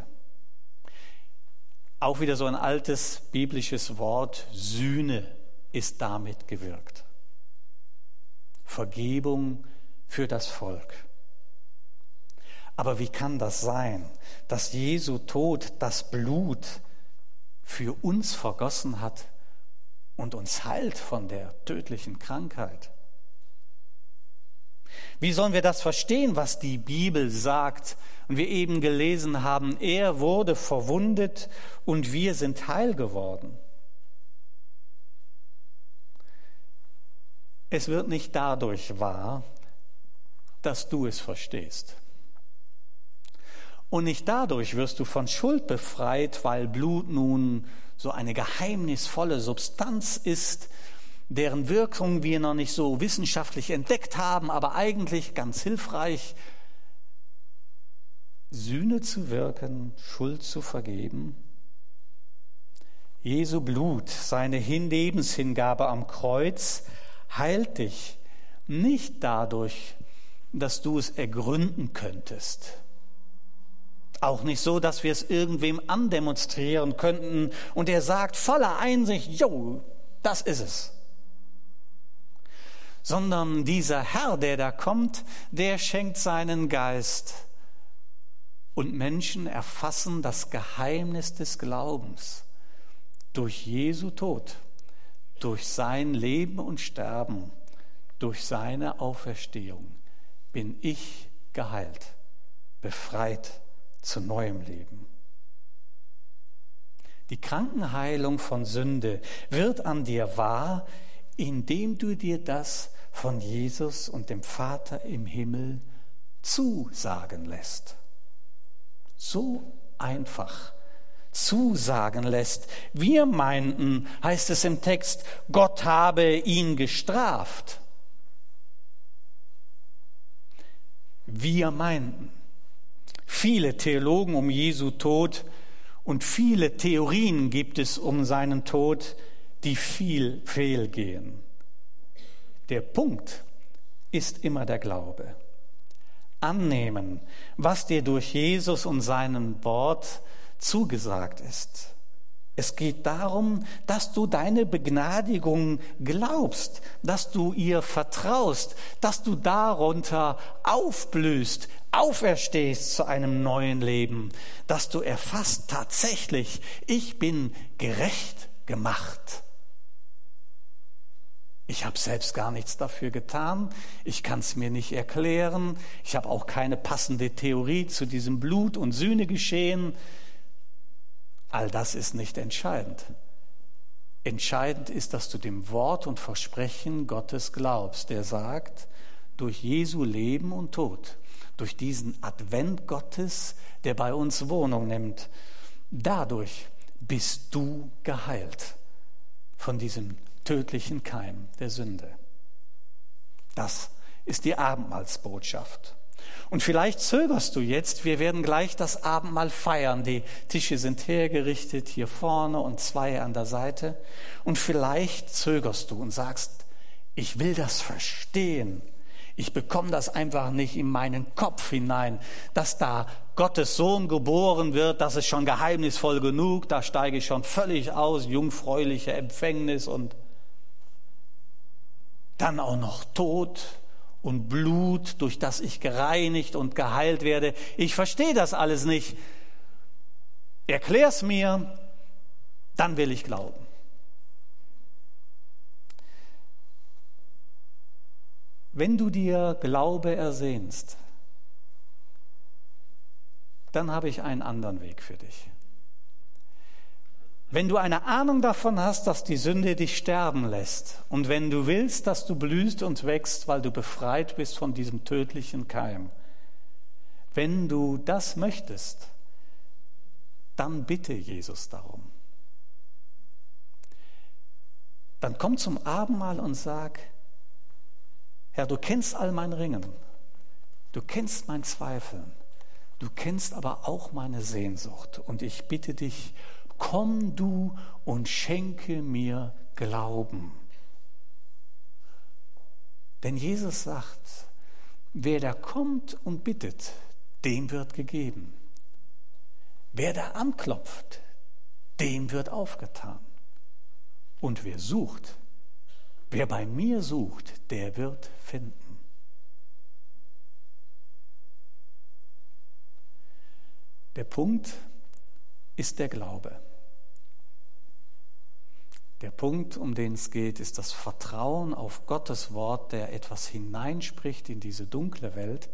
Auch wieder so ein altes biblisches Wort, Sühne ist damit gewirkt. Vergebung für das Volk. Aber wie kann das sein, dass Jesu Tod das Blut für uns vergossen hat und uns heilt von der tödlichen Krankheit? Wie sollen wir das verstehen, was die Bibel sagt? Und wir eben gelesen haben, er wurde verwundet und wir sind heil geworden. Es wird nicht dadurch wahr, dass du es verstehst. Und nicht dadurch wirst du von Schuld befreit, weil Blut nun so eine geheimnisvolle Substanz ist, deren Wirkung wir noch nicht so wissenschaftlich entdeckt haben, aber eigentlich ganz hilfreich, Sühne zu wirken, Schuld zu vergeben. Jesu Blut, seine Lebenshingabe am Kreuz, heilt dich nicht dadurch, dass du es ergründen könntest. Auch nicht so, dass wir es irgendwem andemonstrieren könnten und er sagt voller Einsicht, jo, das ist es. Sondern dieser Herr, der da kommt, der schenkt seinen Geist. Und Menschen erfassen das Geheimnis des Glaubens durch Jesu Tod, durch sein Leben und Sterben, durch seine Auferstehung bin ich geheilt, befreit zu neuem Leben. Die Krankenheilung von Sünde wird an dir wahr, indem du dir das von Jesus und dem Vater im Himmel zusagen lässt. So einfach zusagen lässt. Wir meinten, heißt es im Text, Gott habe ihn gestraft. Wir meinten. Viele Theologen um Jesu Tod und viele Theorien gibt es um seinen Tod, die viel fehlgehen. Der Punkt ist immer der Glaube. Annehmen, was dir durch Jesus und seinen Wort zugesagt ist. Es geht darum, dass du deine Begnadigung glaubst, dass du ihr vertraust, dass du darunter aufblühst, auferstehst zu einem neuen Leben, dass du erfasst tatsächlich, ich bin gerecht gemacht. Ich habe selbst gar nichts dafür getan, ich kann es mir nicht erklären, ich habe auch keine passende Theorie zu diesem Blut- und Sühnegeschehen. All das ist nicht entscheidend. Entscheidend ist, dass du dem Wort und Versprechen Gottes glaubst, der sagt, durch Jesu Leben und Tod, durch diesen Advent Gottes, der bei uns Wohnung nimmt, dadurch bist du geheilt von diesem tödlichen Keim der Sünde. Das ist die Abendmahlsbotschaft. Und vielleicht zögerst du jetzt, wir werden gleich das Abendmahl feiern. Die Tische sind hergerichtet, hier vorne und 2 an der Seite. Und vielleicht zögerst du und sagst, ich will das verstehen. Ich bekomme das einfach nicht in meinen Kopf hinein, dass da Gottes Sohn geboren wird, das ist schon geheimnisvoll genug, da steige ich schon völlig aus, jungfräuliche Empfängnis und dann auch noch Tod und Blut, durch das ich gereinigt und geheilt werde. Ich verstehe das alles nicht. Erklär's mir, dann will ich glauben. Wenn du dir Glaube ersehnst, dann habe ich einen anderen Weg für dich. Wenn du eine Ahnung davon hast, dass die Sünde dich sterben lässt und wenn du willst, dass du blühst und wächst, weil du befreit bist von diesem tödlichen Keim, wenn du das möchtest, dann bitte Jesus darum. Dann komm zum Abendmahl und sag, Herr, du kennst all mein Ringen, du kennst mein Zweifeln, du kennst aber auch meine Sehnsucht und ich bitte dich, komm du und schenke mir Glauben. Denn Jesus sagt, wer da kommt und bittet, dem wird gegeben. Wer da anklopft, dem wird aufgetan. Und wer sucht, wer bei mir sucht, der wird finden. Der Punkt ist der Glaube. Der Punkt, um den es geht, ist das Vertrauen auf Gottes Wort, der etwas hineinspricht in diese dunkle Welt,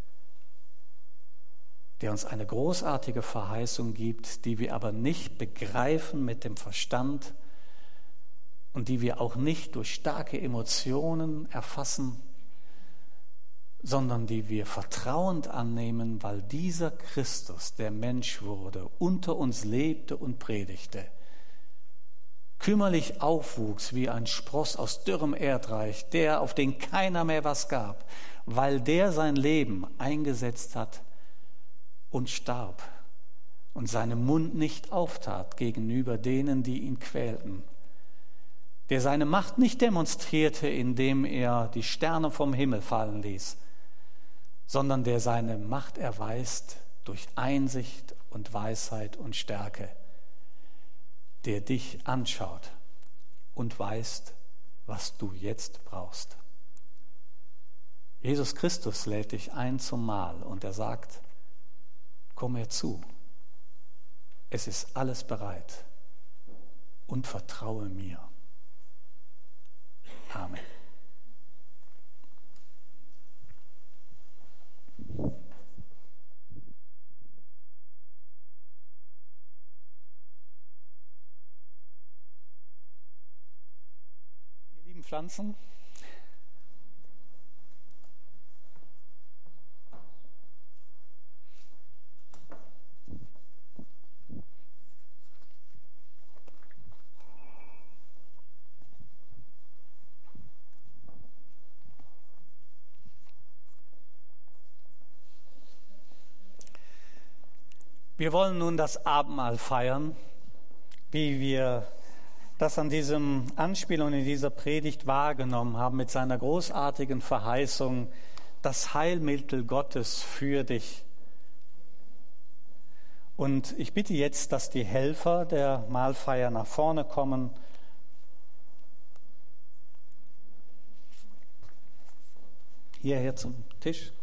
der uns eine großartige Verheißung gibt, die wir aber nicht begreifen mit dem Verstand und die wir auch nicht durch starke Emotionen erfassen, sondern die wir vertrauend annehmen, weil dieser Christus, der Mensch wurde, unter uns lebte und predigte, kümmerlich aufwuchs wie ein Spross aus dürrem Erdreich, der, auf den keiner mehr was gab, weil der sein Leben eingesetzt hat und starb und seinen Mund nicht auftat gegenüber denen, die ihn quälten, der seine Macht nicht demonstrierte, indem er die Sterne vom Himmel fallen ließ, sondern der seine Macht erweist durch Einsicht und Weisheit und Stärke, der dich anschaut und weiß, was du jetzt brauchst. Jesus Christus lädt dich ein zum Mahl und er sagt, komm herzu, es ist alles bereit und vertraue mir. Amen. Ihr lieben Pflanzen, wir wollen nun das Abendmahl feiern, wie wir das an diesem Anspielung in dieser Predigt wahrgenommen haben, mit seiner großartigen Verheißung, das Heilmittel Gottes für dich. Und ich bitte jetzt, dass die Helfer der Mahlfeier nach vorne kommen. Hierher zum Tisch.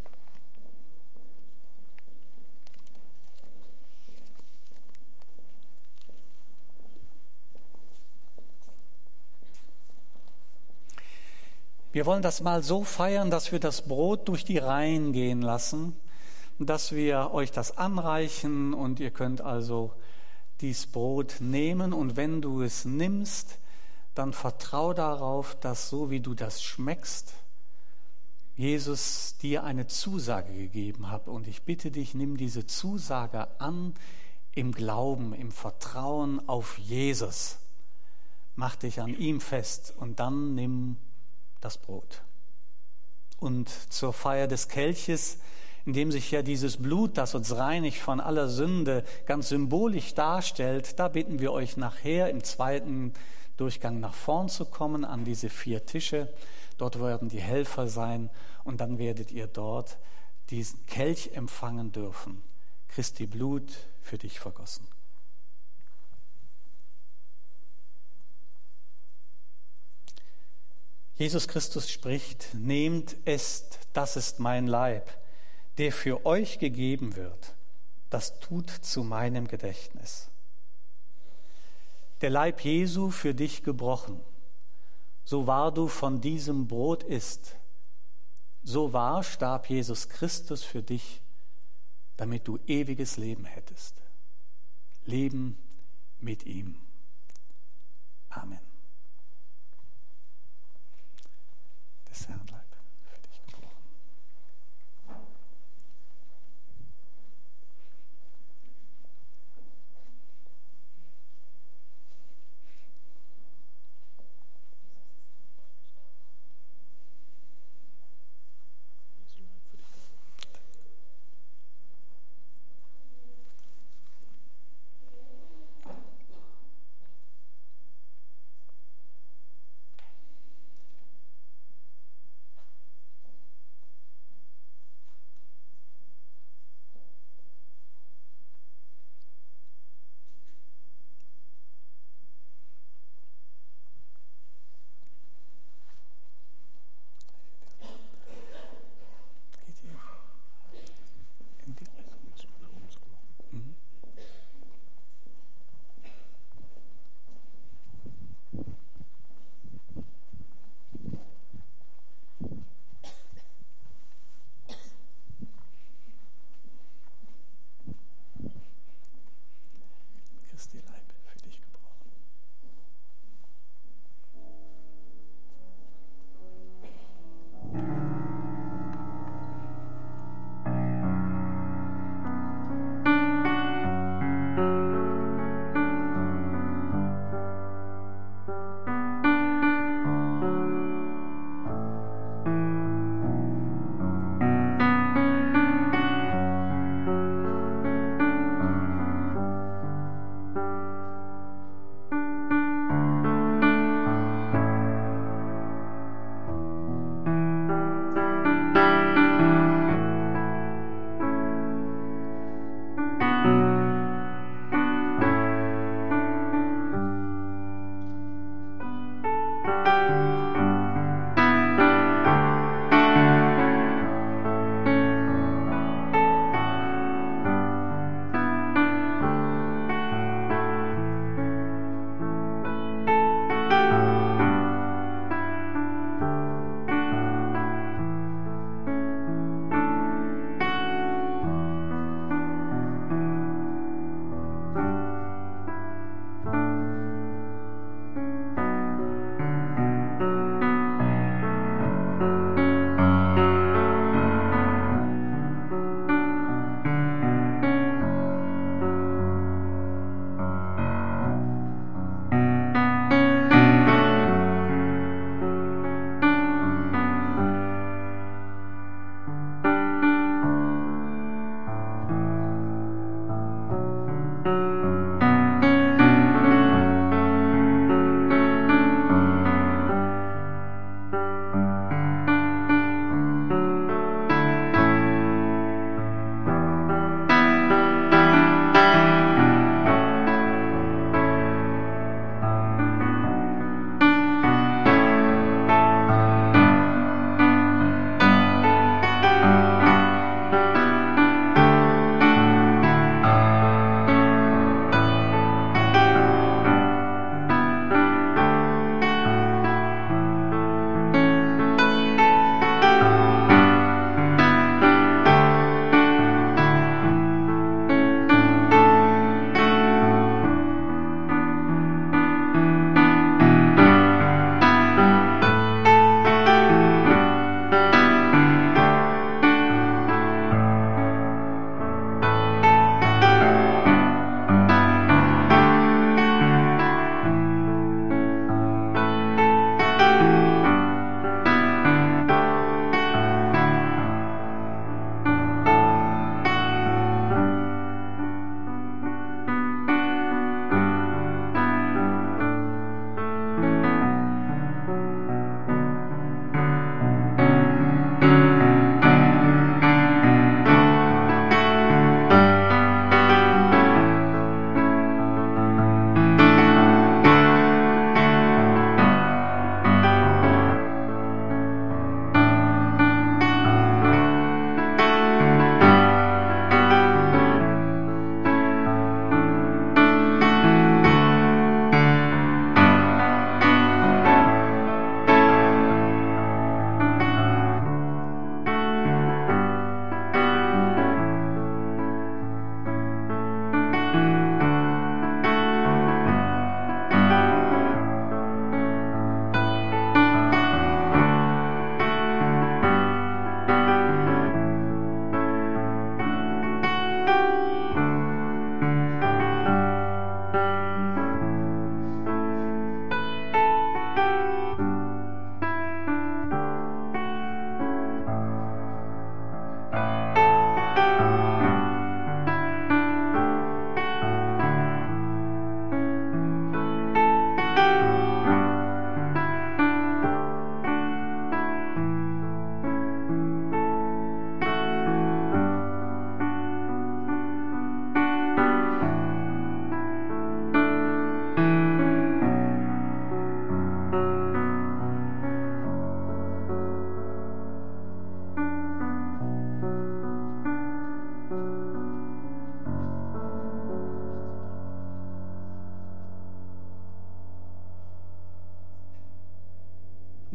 Wir wollen das mal so feiern, dass wir das Brot durch die Reihen gehen lassen, dass wir euch das anreichen und ihr könnt also dieses Brot nehmen und wenn du es nimmst, dann vertrau darauf, dass so wie du das schmeckst, Jesus dir eine Zusage gegeben hat. Und ich bitte dich, nimm diese Zusage an im Glauben, im Vertrauen auf Jesus. Mach dich an ihm fest und dann nimm das Brot. Und zur Feier des Kelches, in dem sich ja dieses Blut, das uns reinigt von aller Sünde, ganz symbolisch darstellt, da bitten wir euch nachher im zweiten Durchgang nach vorn zu kommen an diese 4 Tische. Dort werden die Helfer sein und dann werdet ihr dort diesen Kelch empfangen dürfen. Christi Blut für dich vergossen. Jesus Christus spricht, nehmt, esst, das ist mein Leib, der für euch gegeben wird. Das tut zu meinem Gedächtnis. Der Leib Jesu für dich gebrochen. So wahr du von diesem Brot isst, so wahr starb Jesus Christus für dich, damit du ewiges Leben hättest. Leben mit ihm. Amen. Des Herrn Leib für dich gebrochen.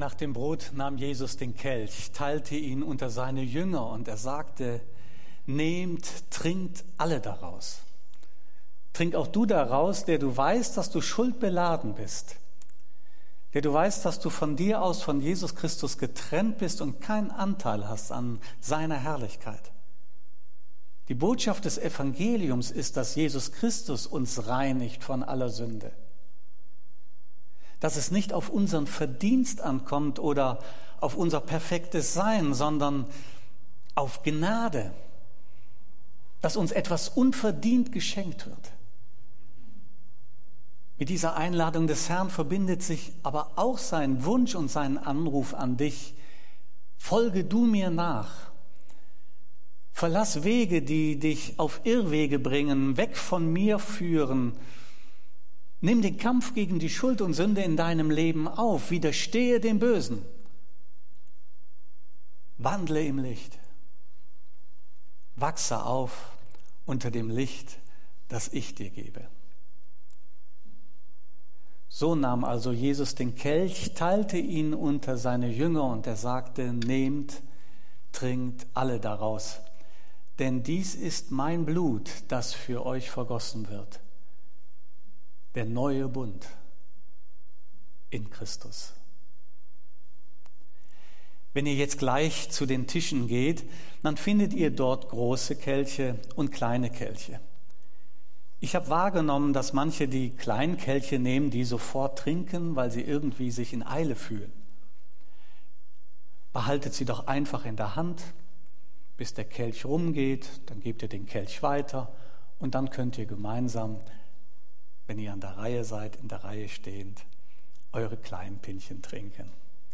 Nach dem Brot nahm Jesus den Kelch, teilte ihn unter seine Jünger und er sagte, nehmt, trinkt alle daraus. Trink auch du daraus, der du weißt, dass du schuldbeladen bist, der du weißt, dass du von dir aus von Jesus Christus getrennt bist und keinen Anteil hast an seiner Herrlichkeit. Die Botschaft des Evangeliums ist, dass Jesus Christus uns reinigt von aller Sünde. Dass es nicht auf unseren Verdienst ankommt oder auf unser perfektes Sein, sondern auf Gnade, dass uns etwas unverdient geschenkt wird. Mit dieser Einladung des Herrn verbindet sich aber auch sein Wunsch und sein Anruf an dich. Folge du mir nach. Verlass Wege, die dich auf Irrwege bringen, weg von mir führen. Nimm den Kampf gegen die Schuld und Sünde in deinem Leben auf. Widerstehe dem Bösen. Wandle im Licht. Wachse auf unter dem Licht, das ich dir gebe. So nahm also Jesus den Kelch, teilte ihn unter seine Jünger und er sagte, nehmt, trinkt alle daraus, denn dies ist mein Blut, das für euch vergossen wird, der neue Bund in Christus. Wenn ihr jetzt gleich zu den Tischen geht, dann findet ihr dort große Kelche und kleine Kelche. Ich habe wahrgenommen, dass manche die kleinen Kelche nehmen, die sofort trinken, weil sie irgendwie sich in Eile fühlen. Behaltet sie doch einfach in der Hand, bis der Kelch rumgeht, dann gebt ihr den Kelch weiter und dann könnt ihr gemeinsam, wenn ihr an der Reihe seid, in der Reihe stehend, eure kleinen Pinchen trinken.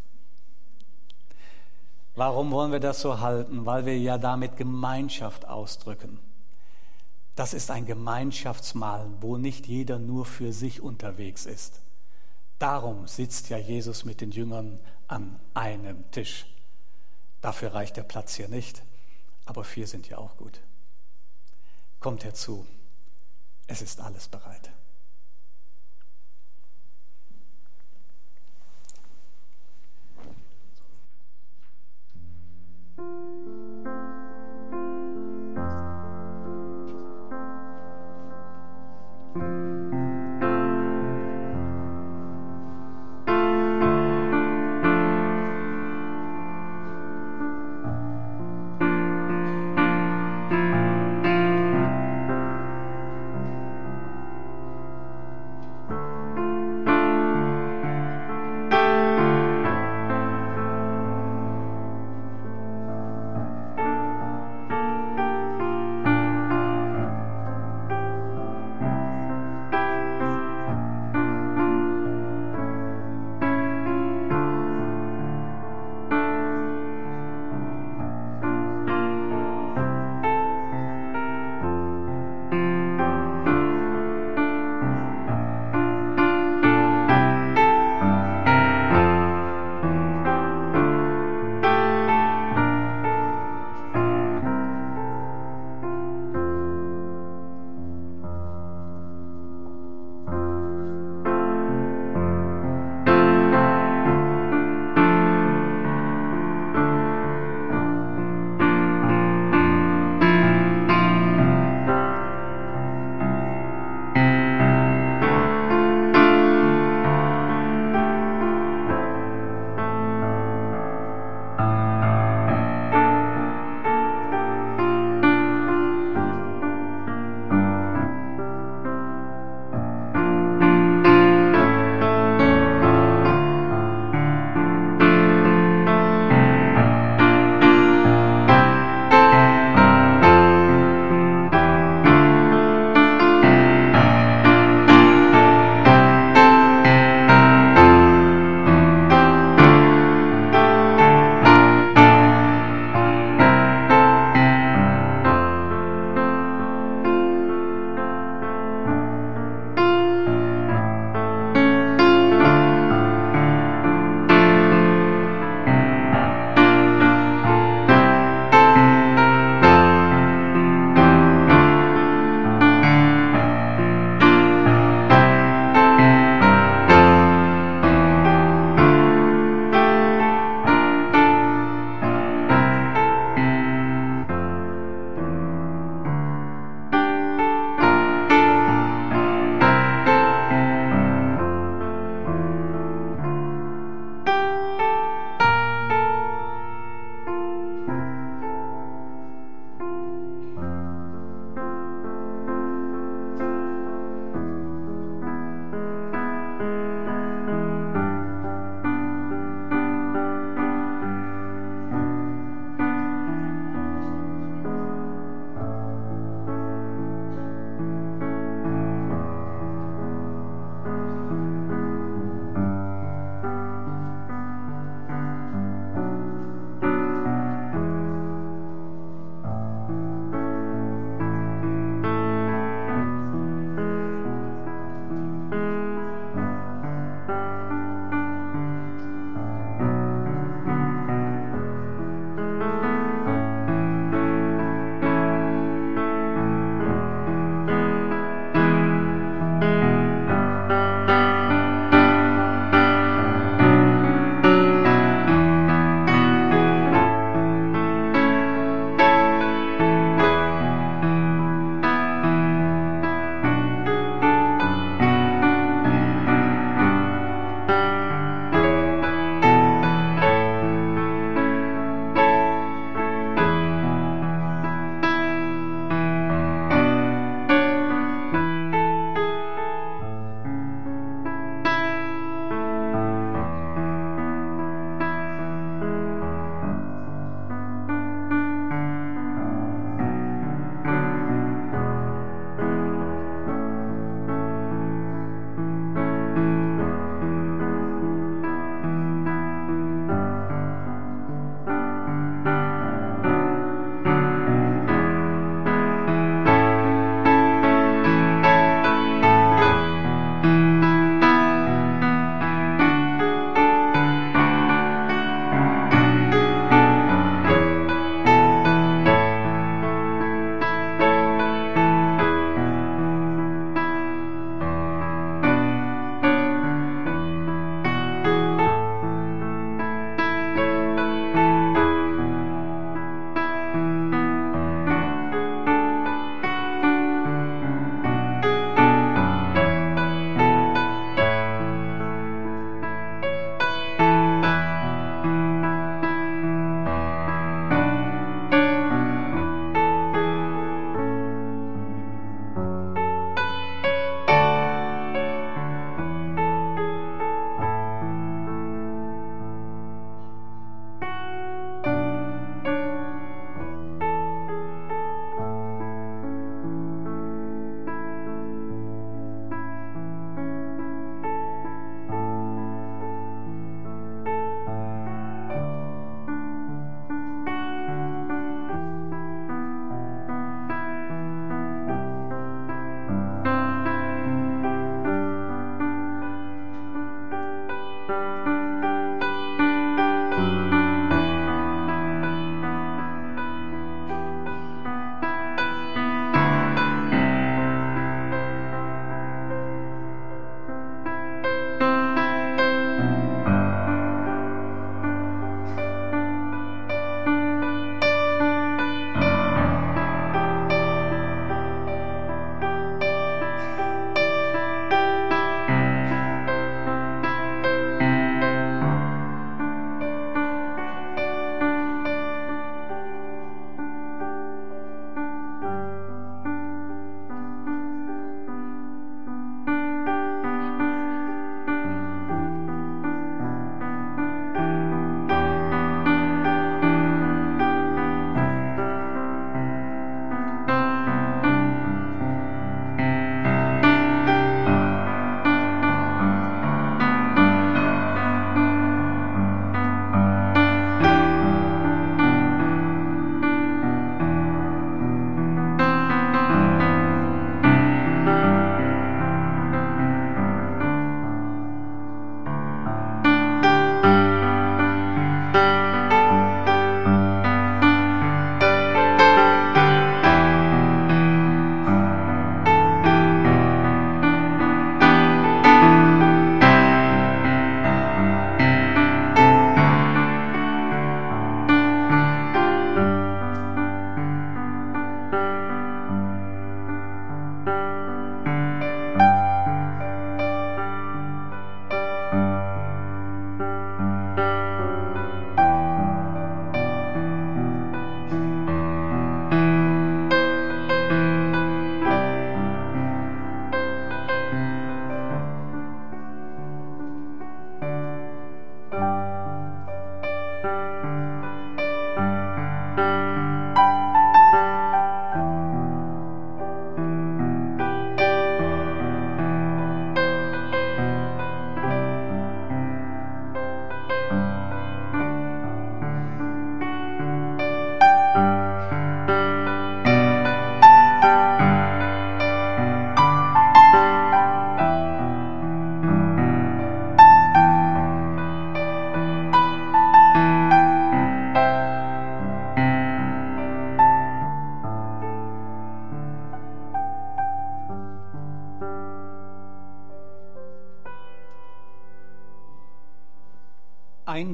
Warum wollen wir das so halten? Weil wir ja damit Gemeinschaft ausdrücken. Das ist ein Gemeinschaftsmahl, wo nicht jeder nur für sich unterwegs ist. Darum sitzt ja Jesus mit den Jüngern an einem Tisch. Dafür reicht der Platz hier nicht, aber 4 sind ja auch gut. Kommt herzu, es ist alles bereit.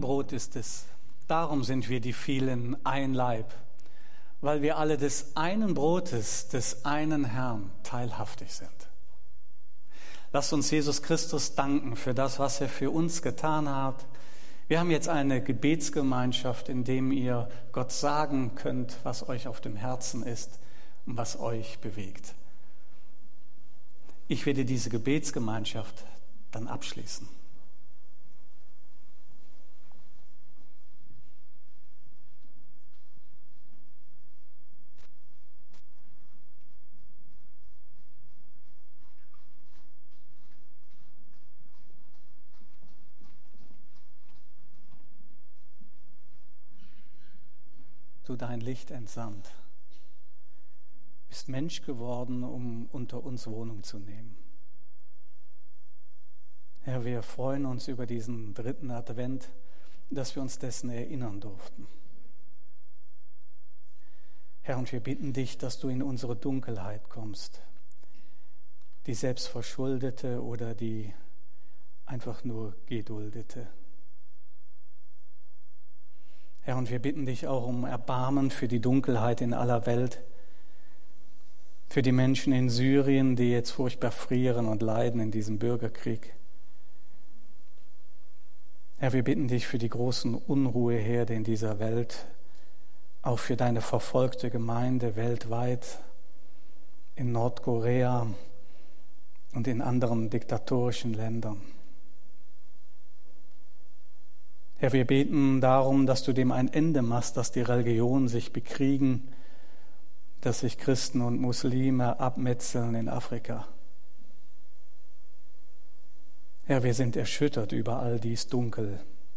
Brot ist es. Darum sind wir die vielen ein Leib, weil wir alle des einen Brotes, des einen Herrn teilhaftig sind. Lasst uns Jesus Christus danken für das, was er für uns getan hat. Wir haben jetzt eine Gebetsgemeinschaft, in dem ihr Gott sagen könnt, was euch auf dem Herzen ist und was euch bewegt. Ich werde diese Gebetsgemeinschaft dann abschließen. Du dein Licht entsandt, bist Mensch geworden, um unter uns Wohnung zu nehmen. Herr, wir freuen uns über diesen 3. Advent, dass wir uns dessen erinnern durften. Herr, und wir bitten dich, dass du in unsere Dunkelheit kommst, die selbstverschuldete oder die einfach nur geduldete. Herr, und wir bitten dich auch um Erbarmen für die Dunkelheit in aller Welt, für die Menschen in Syrien, die jetzt furchtbar frieren und leiden in diesem Bürgerkrieg. Herr, wir bitten dich für die großen Unruheherde in dieser Welt, auch für deine verfolgte Gemeinde weltweit, in Nordkorea und in anderen diktatorischen Ländern. Herr, wir beten darum, dass du dem ein Ende machst, dass die Religionen sich bekriegen, dass sich Christen und Muslime abmetzeln in Afrika. Herr, wir sind erschüttert über all dies Dunkel.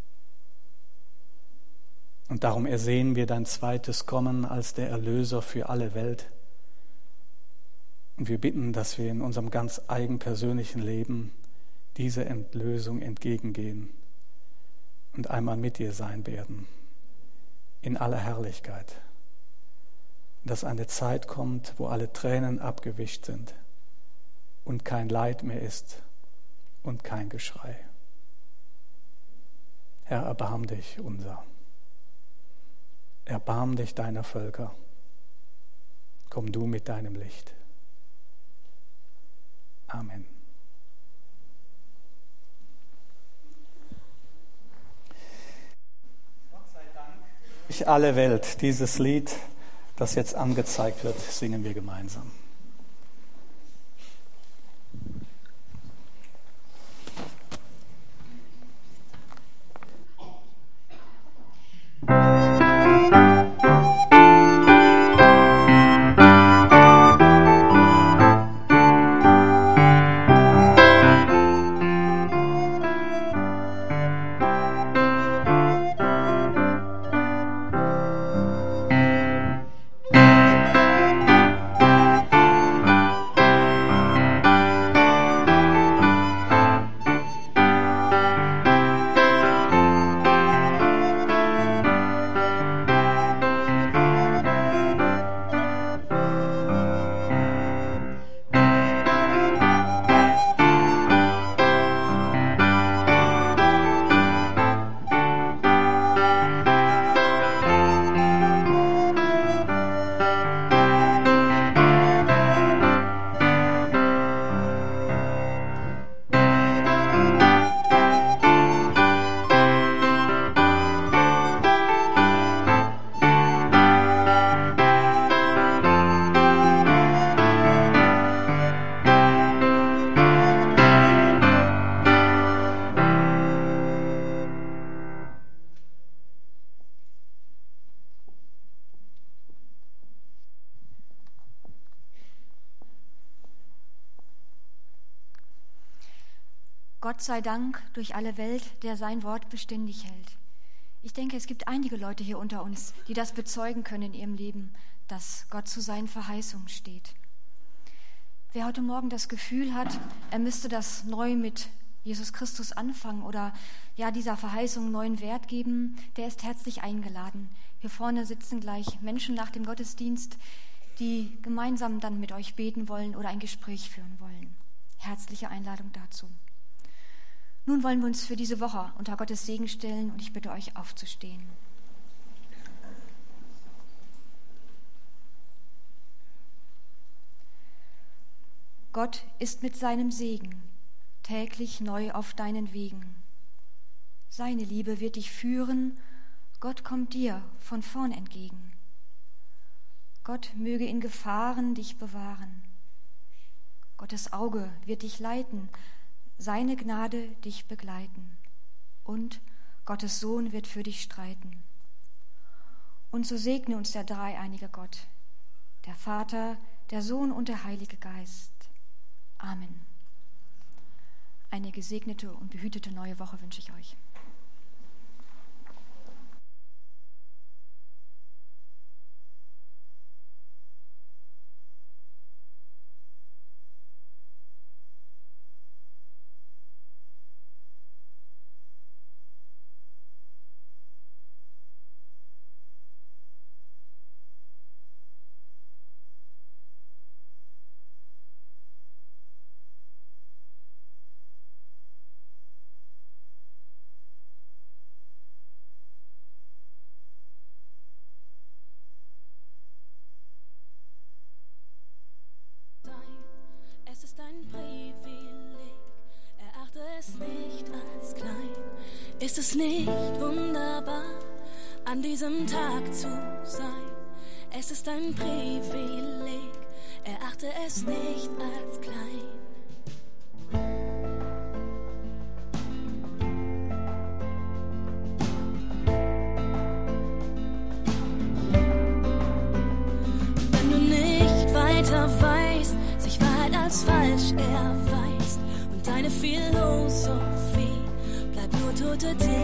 Und darum ersehen wir dein zweites Kommen als der Erlöser für alle Welt. Und wir bitten, dass wir in unserem ganz eigenpersönlichen Leben diese Entlösung entgegengehen und einmal mit dir sein werden, in aller Herrlichkeit. Dass eine Zeit kommt, wo alle Tränen abgewischt sind und kein Leid mehr ist und kein Geschrei. Herr, erbarm dich unser. Erbarm dich deiner Völker. Komm du mit deinem Licht. Amen. Durch alle Welt, dieses Lied, das jetzt angezeigt wird, singen wir gemeinsam. Gott sei Dank durch alle Welt, der sein Wort beständig hält. Ich denke, es gibt einige Leute hier unter uns, die das bezeugen können in ihrem Leben, dass Gott zu seinen Verheißungen steht. Wer heute Morgen das Gefühl hat, er müsste das neu mit Jesus Christus anfangen oder ja dieser Verheißung neuen Wert geben, der ist herzlich eingeladen. Hier vorne sitzen gleich Menschen nach dem Gottesdienst, die gemeinsam dann mit euch beten wollen oder ein Gespräch führen wollen. Herzliche Einladung dazu. Nun wollen wir uns für diese Woche unter Gottes Segen stellen und ich bitte euch aufzustehen. Gott ist mit seinem Segen täglich neu auf deinen Wegen. Seine Liebe wird dich führen, Gott kommt dir von vorn entgegen. Gott möge in Gefahren dich bewahren. Gottes Auge wird dich leiten, seine Gnade dich begleiten. Und Gottes Sohn wird für dich streiten. Und so segne uns der dreieinige Gott, der Vater, der Sohn und der Heilige Geist. Amen. Eine gesegnete und behütete neue Woche wünsche ich euch. Es ist ein Privileg, erachte es nicht als klein. Ist es nicht wunderbar, an diesem Tag zu sein? Es ist ein Privileg, erachte es nicht als klein. Wenn du nicht weiter weißt, sich Wahrheit als falsch erweist und deine Philosophie bleibt nur tote Theorie.